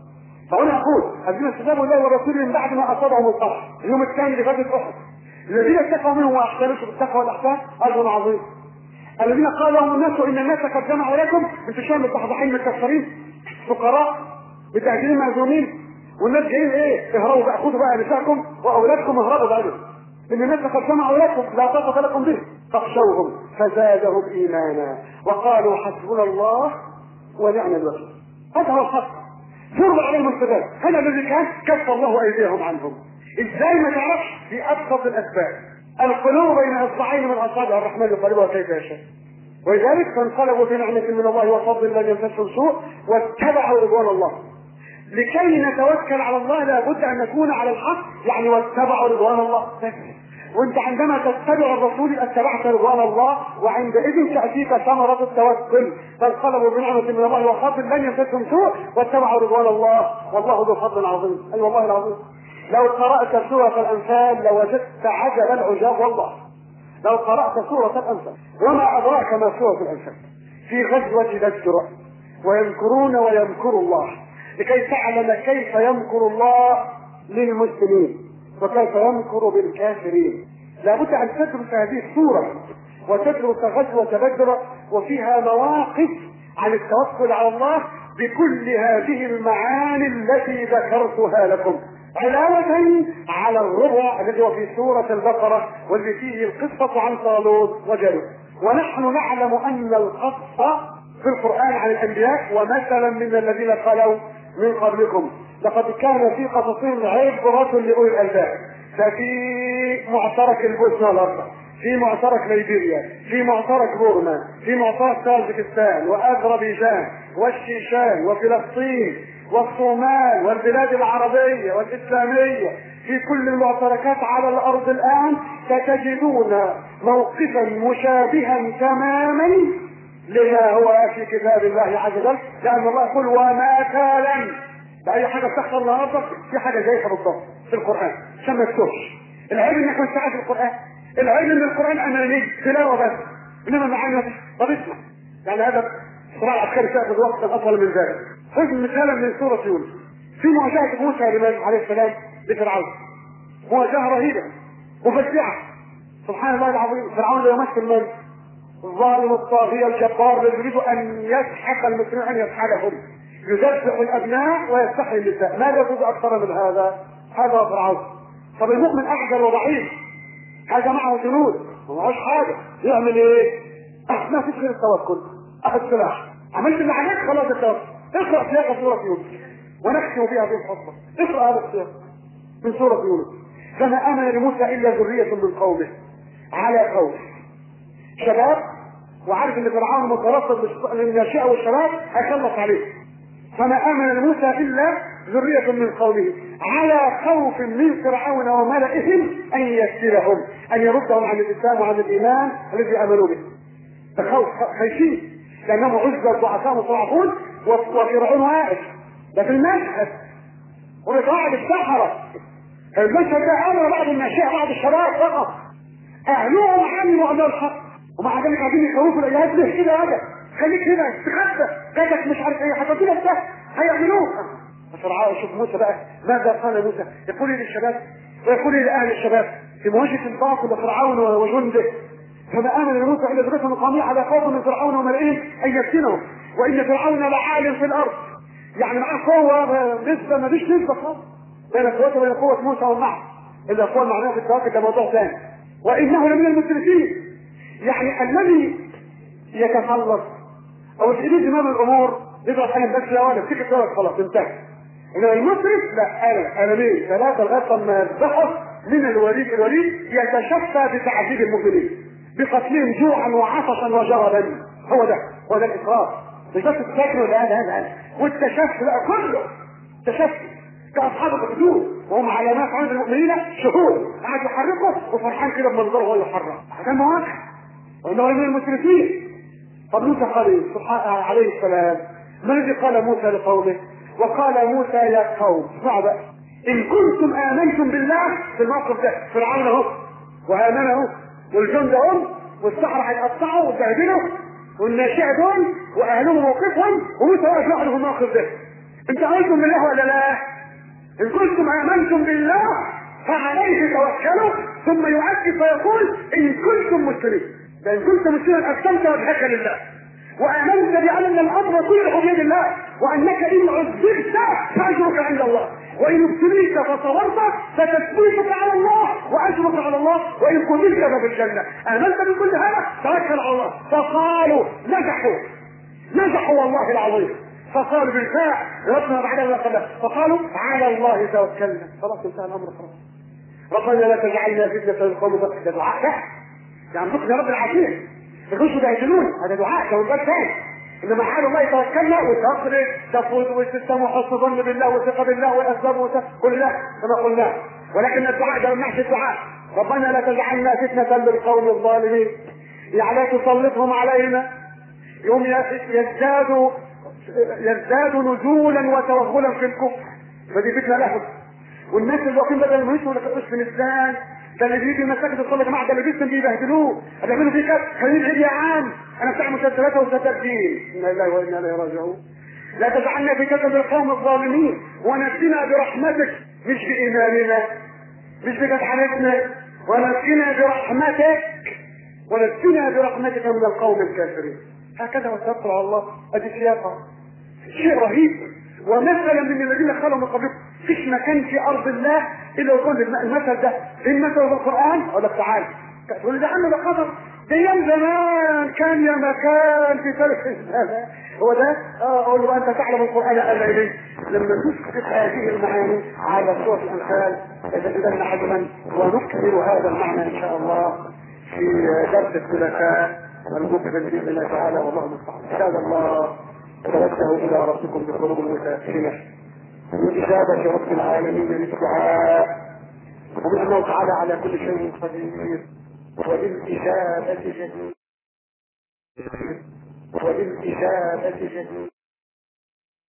فهنا اقول الذين استجابوا الله ورسوله من بعد ما اصابهم القرح اليوم الثاني لغزوه احد، الذين اتقوا منهم واحسنوا بالتقوى والاحسان اجر عظيم. الذين قال لهم الناس ان الناس قد جمعوا لكم، انتم شام متضحين متكسرين فقراء متاجرين مهزومين، والناس جايين ايه؟ اهربوا بقى، خذوا بقى نساءكم واولادكم اهربوا بقى، ان الناس قد جمعوا لكم لا طاقه لكم به فاخشوهم فزادهم ايمانا وقالوا حسبنا الله ونعم الوكيل. هذا هو الحق. فرض عليهم القتال، هذا الذي كان كف الله ايديهم عنهم. ازاي ما تعرفش؟ في ابسط الاسباب. القلوب بين اصبعين من اصابع الرحمن يقلبها كيف يشاء، ولذلك فانقلبوا بنعمة من الله وفضل لم يمسسهم سوء واتبعوا رضوان الله. لكي نتوكل على الله لابد ان نكون على الحق، يعني واتبعوا رضوان الله. وانت عندما تتبع الرسول اتبعت رضوان الله، وعندئذ تاتيك ثمره التوكل. فانقلبوا بنعمه من الله وفضل لن يمسسهم سوء واتبعوا رضوان الله والله ذو فضل عظيم. اي والله العظيم لو قرات سوره الانفال لوجدت عجب العجاب والله. لو قرات سوره الانفال وما ادراك ما سوره الانفال، في غزوه بدر ويمكرون ويمكر الله، لكي تعلم كيف يمكر الله للمسلمين وكيف يمكر بالكافرين. لابد ان تدرس هذه السوره وتدرس غزوه بدر وفيها مواقف عن التوكل على الله بكل هذه المعاني التي ذكرتها لكم، علاوه على الربع الذي هو في سوره البقره والذي فيه القصه عن طالوت وجالوت. ونحن نعلم ان القصه في القرآن عن الأنبياء ومثلا من الذين خلوا من قبلكم لقد كان في قصصهم عبرة لأولي الألباب. ففي معترك البوسنة والهرسك، في معترك ليبيريا، في معترك بورما، في معترك طاجكستان وأذربيجان والشيشان وفلسطين والصومال والبلاد العربية والإسلامية، في كل المعتركات على الأرض الآن ستجدون موقفا مشابها تماما لما هو في كتاب الله عز وجل، لأن الله يقول وما كان بأي حاجة بتحصل النهارده في حاجة زيها بالضبط في القرآن عشان ما تتوهش. العلم انك مش عارف القرآن، العلم ان القرآن أماني تلاوة بس، إنما معانا طب اسمع، يعني هذا صراع عسكري سيأخذ وقتا أطول من ذلك. خذ مثالا من سورة يونس في مواجهة موسى عليه السلام لفرعون، مواجهة رهيبة مفزعة. سبحان الله العظيم، فرعون لا يمثل من؟ الظالم الطاغية الجبار الذي يريد ان يسحق المسلمين، ان يسحقهم، يذبح الابناء ويستحيي النساء. ماذا يريد اكثر من هذا؟ هذا فرعون. طب المؤمن اعجل وضعيف، هذا معه جنود ومعهوش حاجه، يعمل ايه؟ ما فيش غير التوكل، اخذ سلاح، عملت اللي عليك خلاص التوكل. اقرا سياق سوره يونس ونختم بها في الخطبه. اقرا هذا السياق من سوره يونس. فما امن لموسى الا ذريه من قومه على قوم شباب، وعارف ان فرعون مترصد للناشئه والشباب هيخلص عليه. فما امن لموسى الا ذريه من قومه على خوف من فرعون وملئهم ان يفتنهم، ان يردهم عن الاسلام وعن الايمان الذي امنوا به. فخوف خايفين لانهم عزة ضعفاء مضاعفون وفرعون واقف. ده في المشهد وبقاعد السحره. المشهد ده امر بعض الناشئه بعض الشباب فقط، اهلهم عملوا امر الحق، ومع ذلك قاعدين يخوفوا الايات ليه كده؟ هذا خليك هنا استخبى جاتك مش عارف ايه حاجه كده بتاع هيعملوه. فرعون شوف موسى بقى ماذا قال موسى؟ يقول للشباب ويقول لاهل الشباب في مواجهه الباطل وفرعون وجنده. فما امن لموسى الا ذريه من قومه على خوف من فرعون وملئهم ان يفتنهم وان فرعون لعال في الارض. يعني معاه قوه نسبه ما فيش نسبه خالص بين قوته وبين قوه موسى والنحل. الا القوه المعنويه في التوكل ده موضوع ثاني. وانه لمن المسرفين، يعني الذي يتخلص او يريد امام الامور يضرب حاجه بس لا ولا تيجي تقول خلاص انتهى. انما المسرف لا، انا انا ليه ثلاثه لغايه لما يذبحوا من الوليد. الوليد يتشفى بتعذيب المؤمنين بقتلهم جوعا وعطشا وجربا. هو ده هو ده الاسراف، مش بس السكن ولا هذا هذا هذا والتشفي بقى كله تشفي كاصحاب الحدود وهم علامات عند المؤمنين شهود قاعد يحركه وفرحان كده بمنظره وهو يحرك. هذا مواقع وانه من المسرفين. طب موسى قال سبحانه عليه السلام ما الذي قال موسى لقومه؟ وقال موسى يا قوم اسمعوا بقى، ان كنتم امنتم بالله في الموقف ده فرعون اهو وهامان اهو والجند اهو والسحره هيقطعوا ويبهدلوا والناشئه دول واهلهم موقفهم وموسى واقف لوحده في الموقف ده. انت قلتم بالله ولا لا؟ ان كنتم امنتم بالله فعليه توكلوا. ثم يؤكد فيقول ان كنتم مسلمين، فان كنت مسلما اسلمت وجهك لله وامنت بان الامر كله بيد الله وانك ان عذبت فاجرك عند الله وان ابتليت فصبرت فتثبيتك على الله واجرك على الله وان قتلت ففي الجنه. امنت بكل هذا توكل على الله. فقالوا نجحوا نجحوا والله العظيم. فقالوا بالفعل ربنا بعد ما قال فقالوا على الله توكلنا. خلاص انتهى الامر خلاص. ربنا لا تجعلنا فتنه للقوم ده دعاء ده يعني ممكن يا رب العافيه يخشوا بيهدلون. هذا دعاء كمان بس ثاني انما حال الله توكلنا وتخرج تفوز وتسلم وحسن ظن بالله وثقه بالله والاسباب كل ده كما قلنا. ولكن الدعاء ده نحش الدعاء ربنا لا تجعلنا فتنه للقوم الظالمين، يعني لا تسلطهم علينا يوم يزدادوا يزدادوا نزولا وتوغلا في الكفر، فدي فتنه لهم. والناس اللي واقفين بدل ما يشوا لك في الاسلام، ده اللي بيجي المساجد الصلاه يا جماعه، ده اللي بيسلم بيبهدلوه، بيعملوا فيه كده، خليني بعيد يا عم، انا بتاع مسلسلات وستبديل، انا لله وانا اليه راجعون. لا تجعلنا فتنه للقوم الظالمين ونجنا برحمتك، مش بايماننا مش بجدعنتنا، ونجنا برحمتك ونجنا برحمتك من القوم الكافرين. هكذا وتوكل على الله، ادي سياقه شيء رهيب. ومثلا من الذين خلوا من قبلكم، فيش مكان في ارض الله الا يكون المثل ده. ايه المثل في القران؟ اقول لك تعالى تقول ده عنه ده قدر، ده ايام زمان كان يا مكان في ثالث الزمان، هو ده. اه اقول له انت تعلم القران الا اليه. لما تسقط هذه المعاني على سوره الانفال لتجدن حجما، ونكمل هذا المعنى ان شاء الله في درس الثلاثاء والمقبل باذن الله تعالى. والله المستعان. عباد الله توجهوا الى ربكم بقلوب متأثرة باجابه رب العالمين للدعاء، وبانه تعالى على كل شيء قدير، وبالاجابه جدير وبالاجابه جدير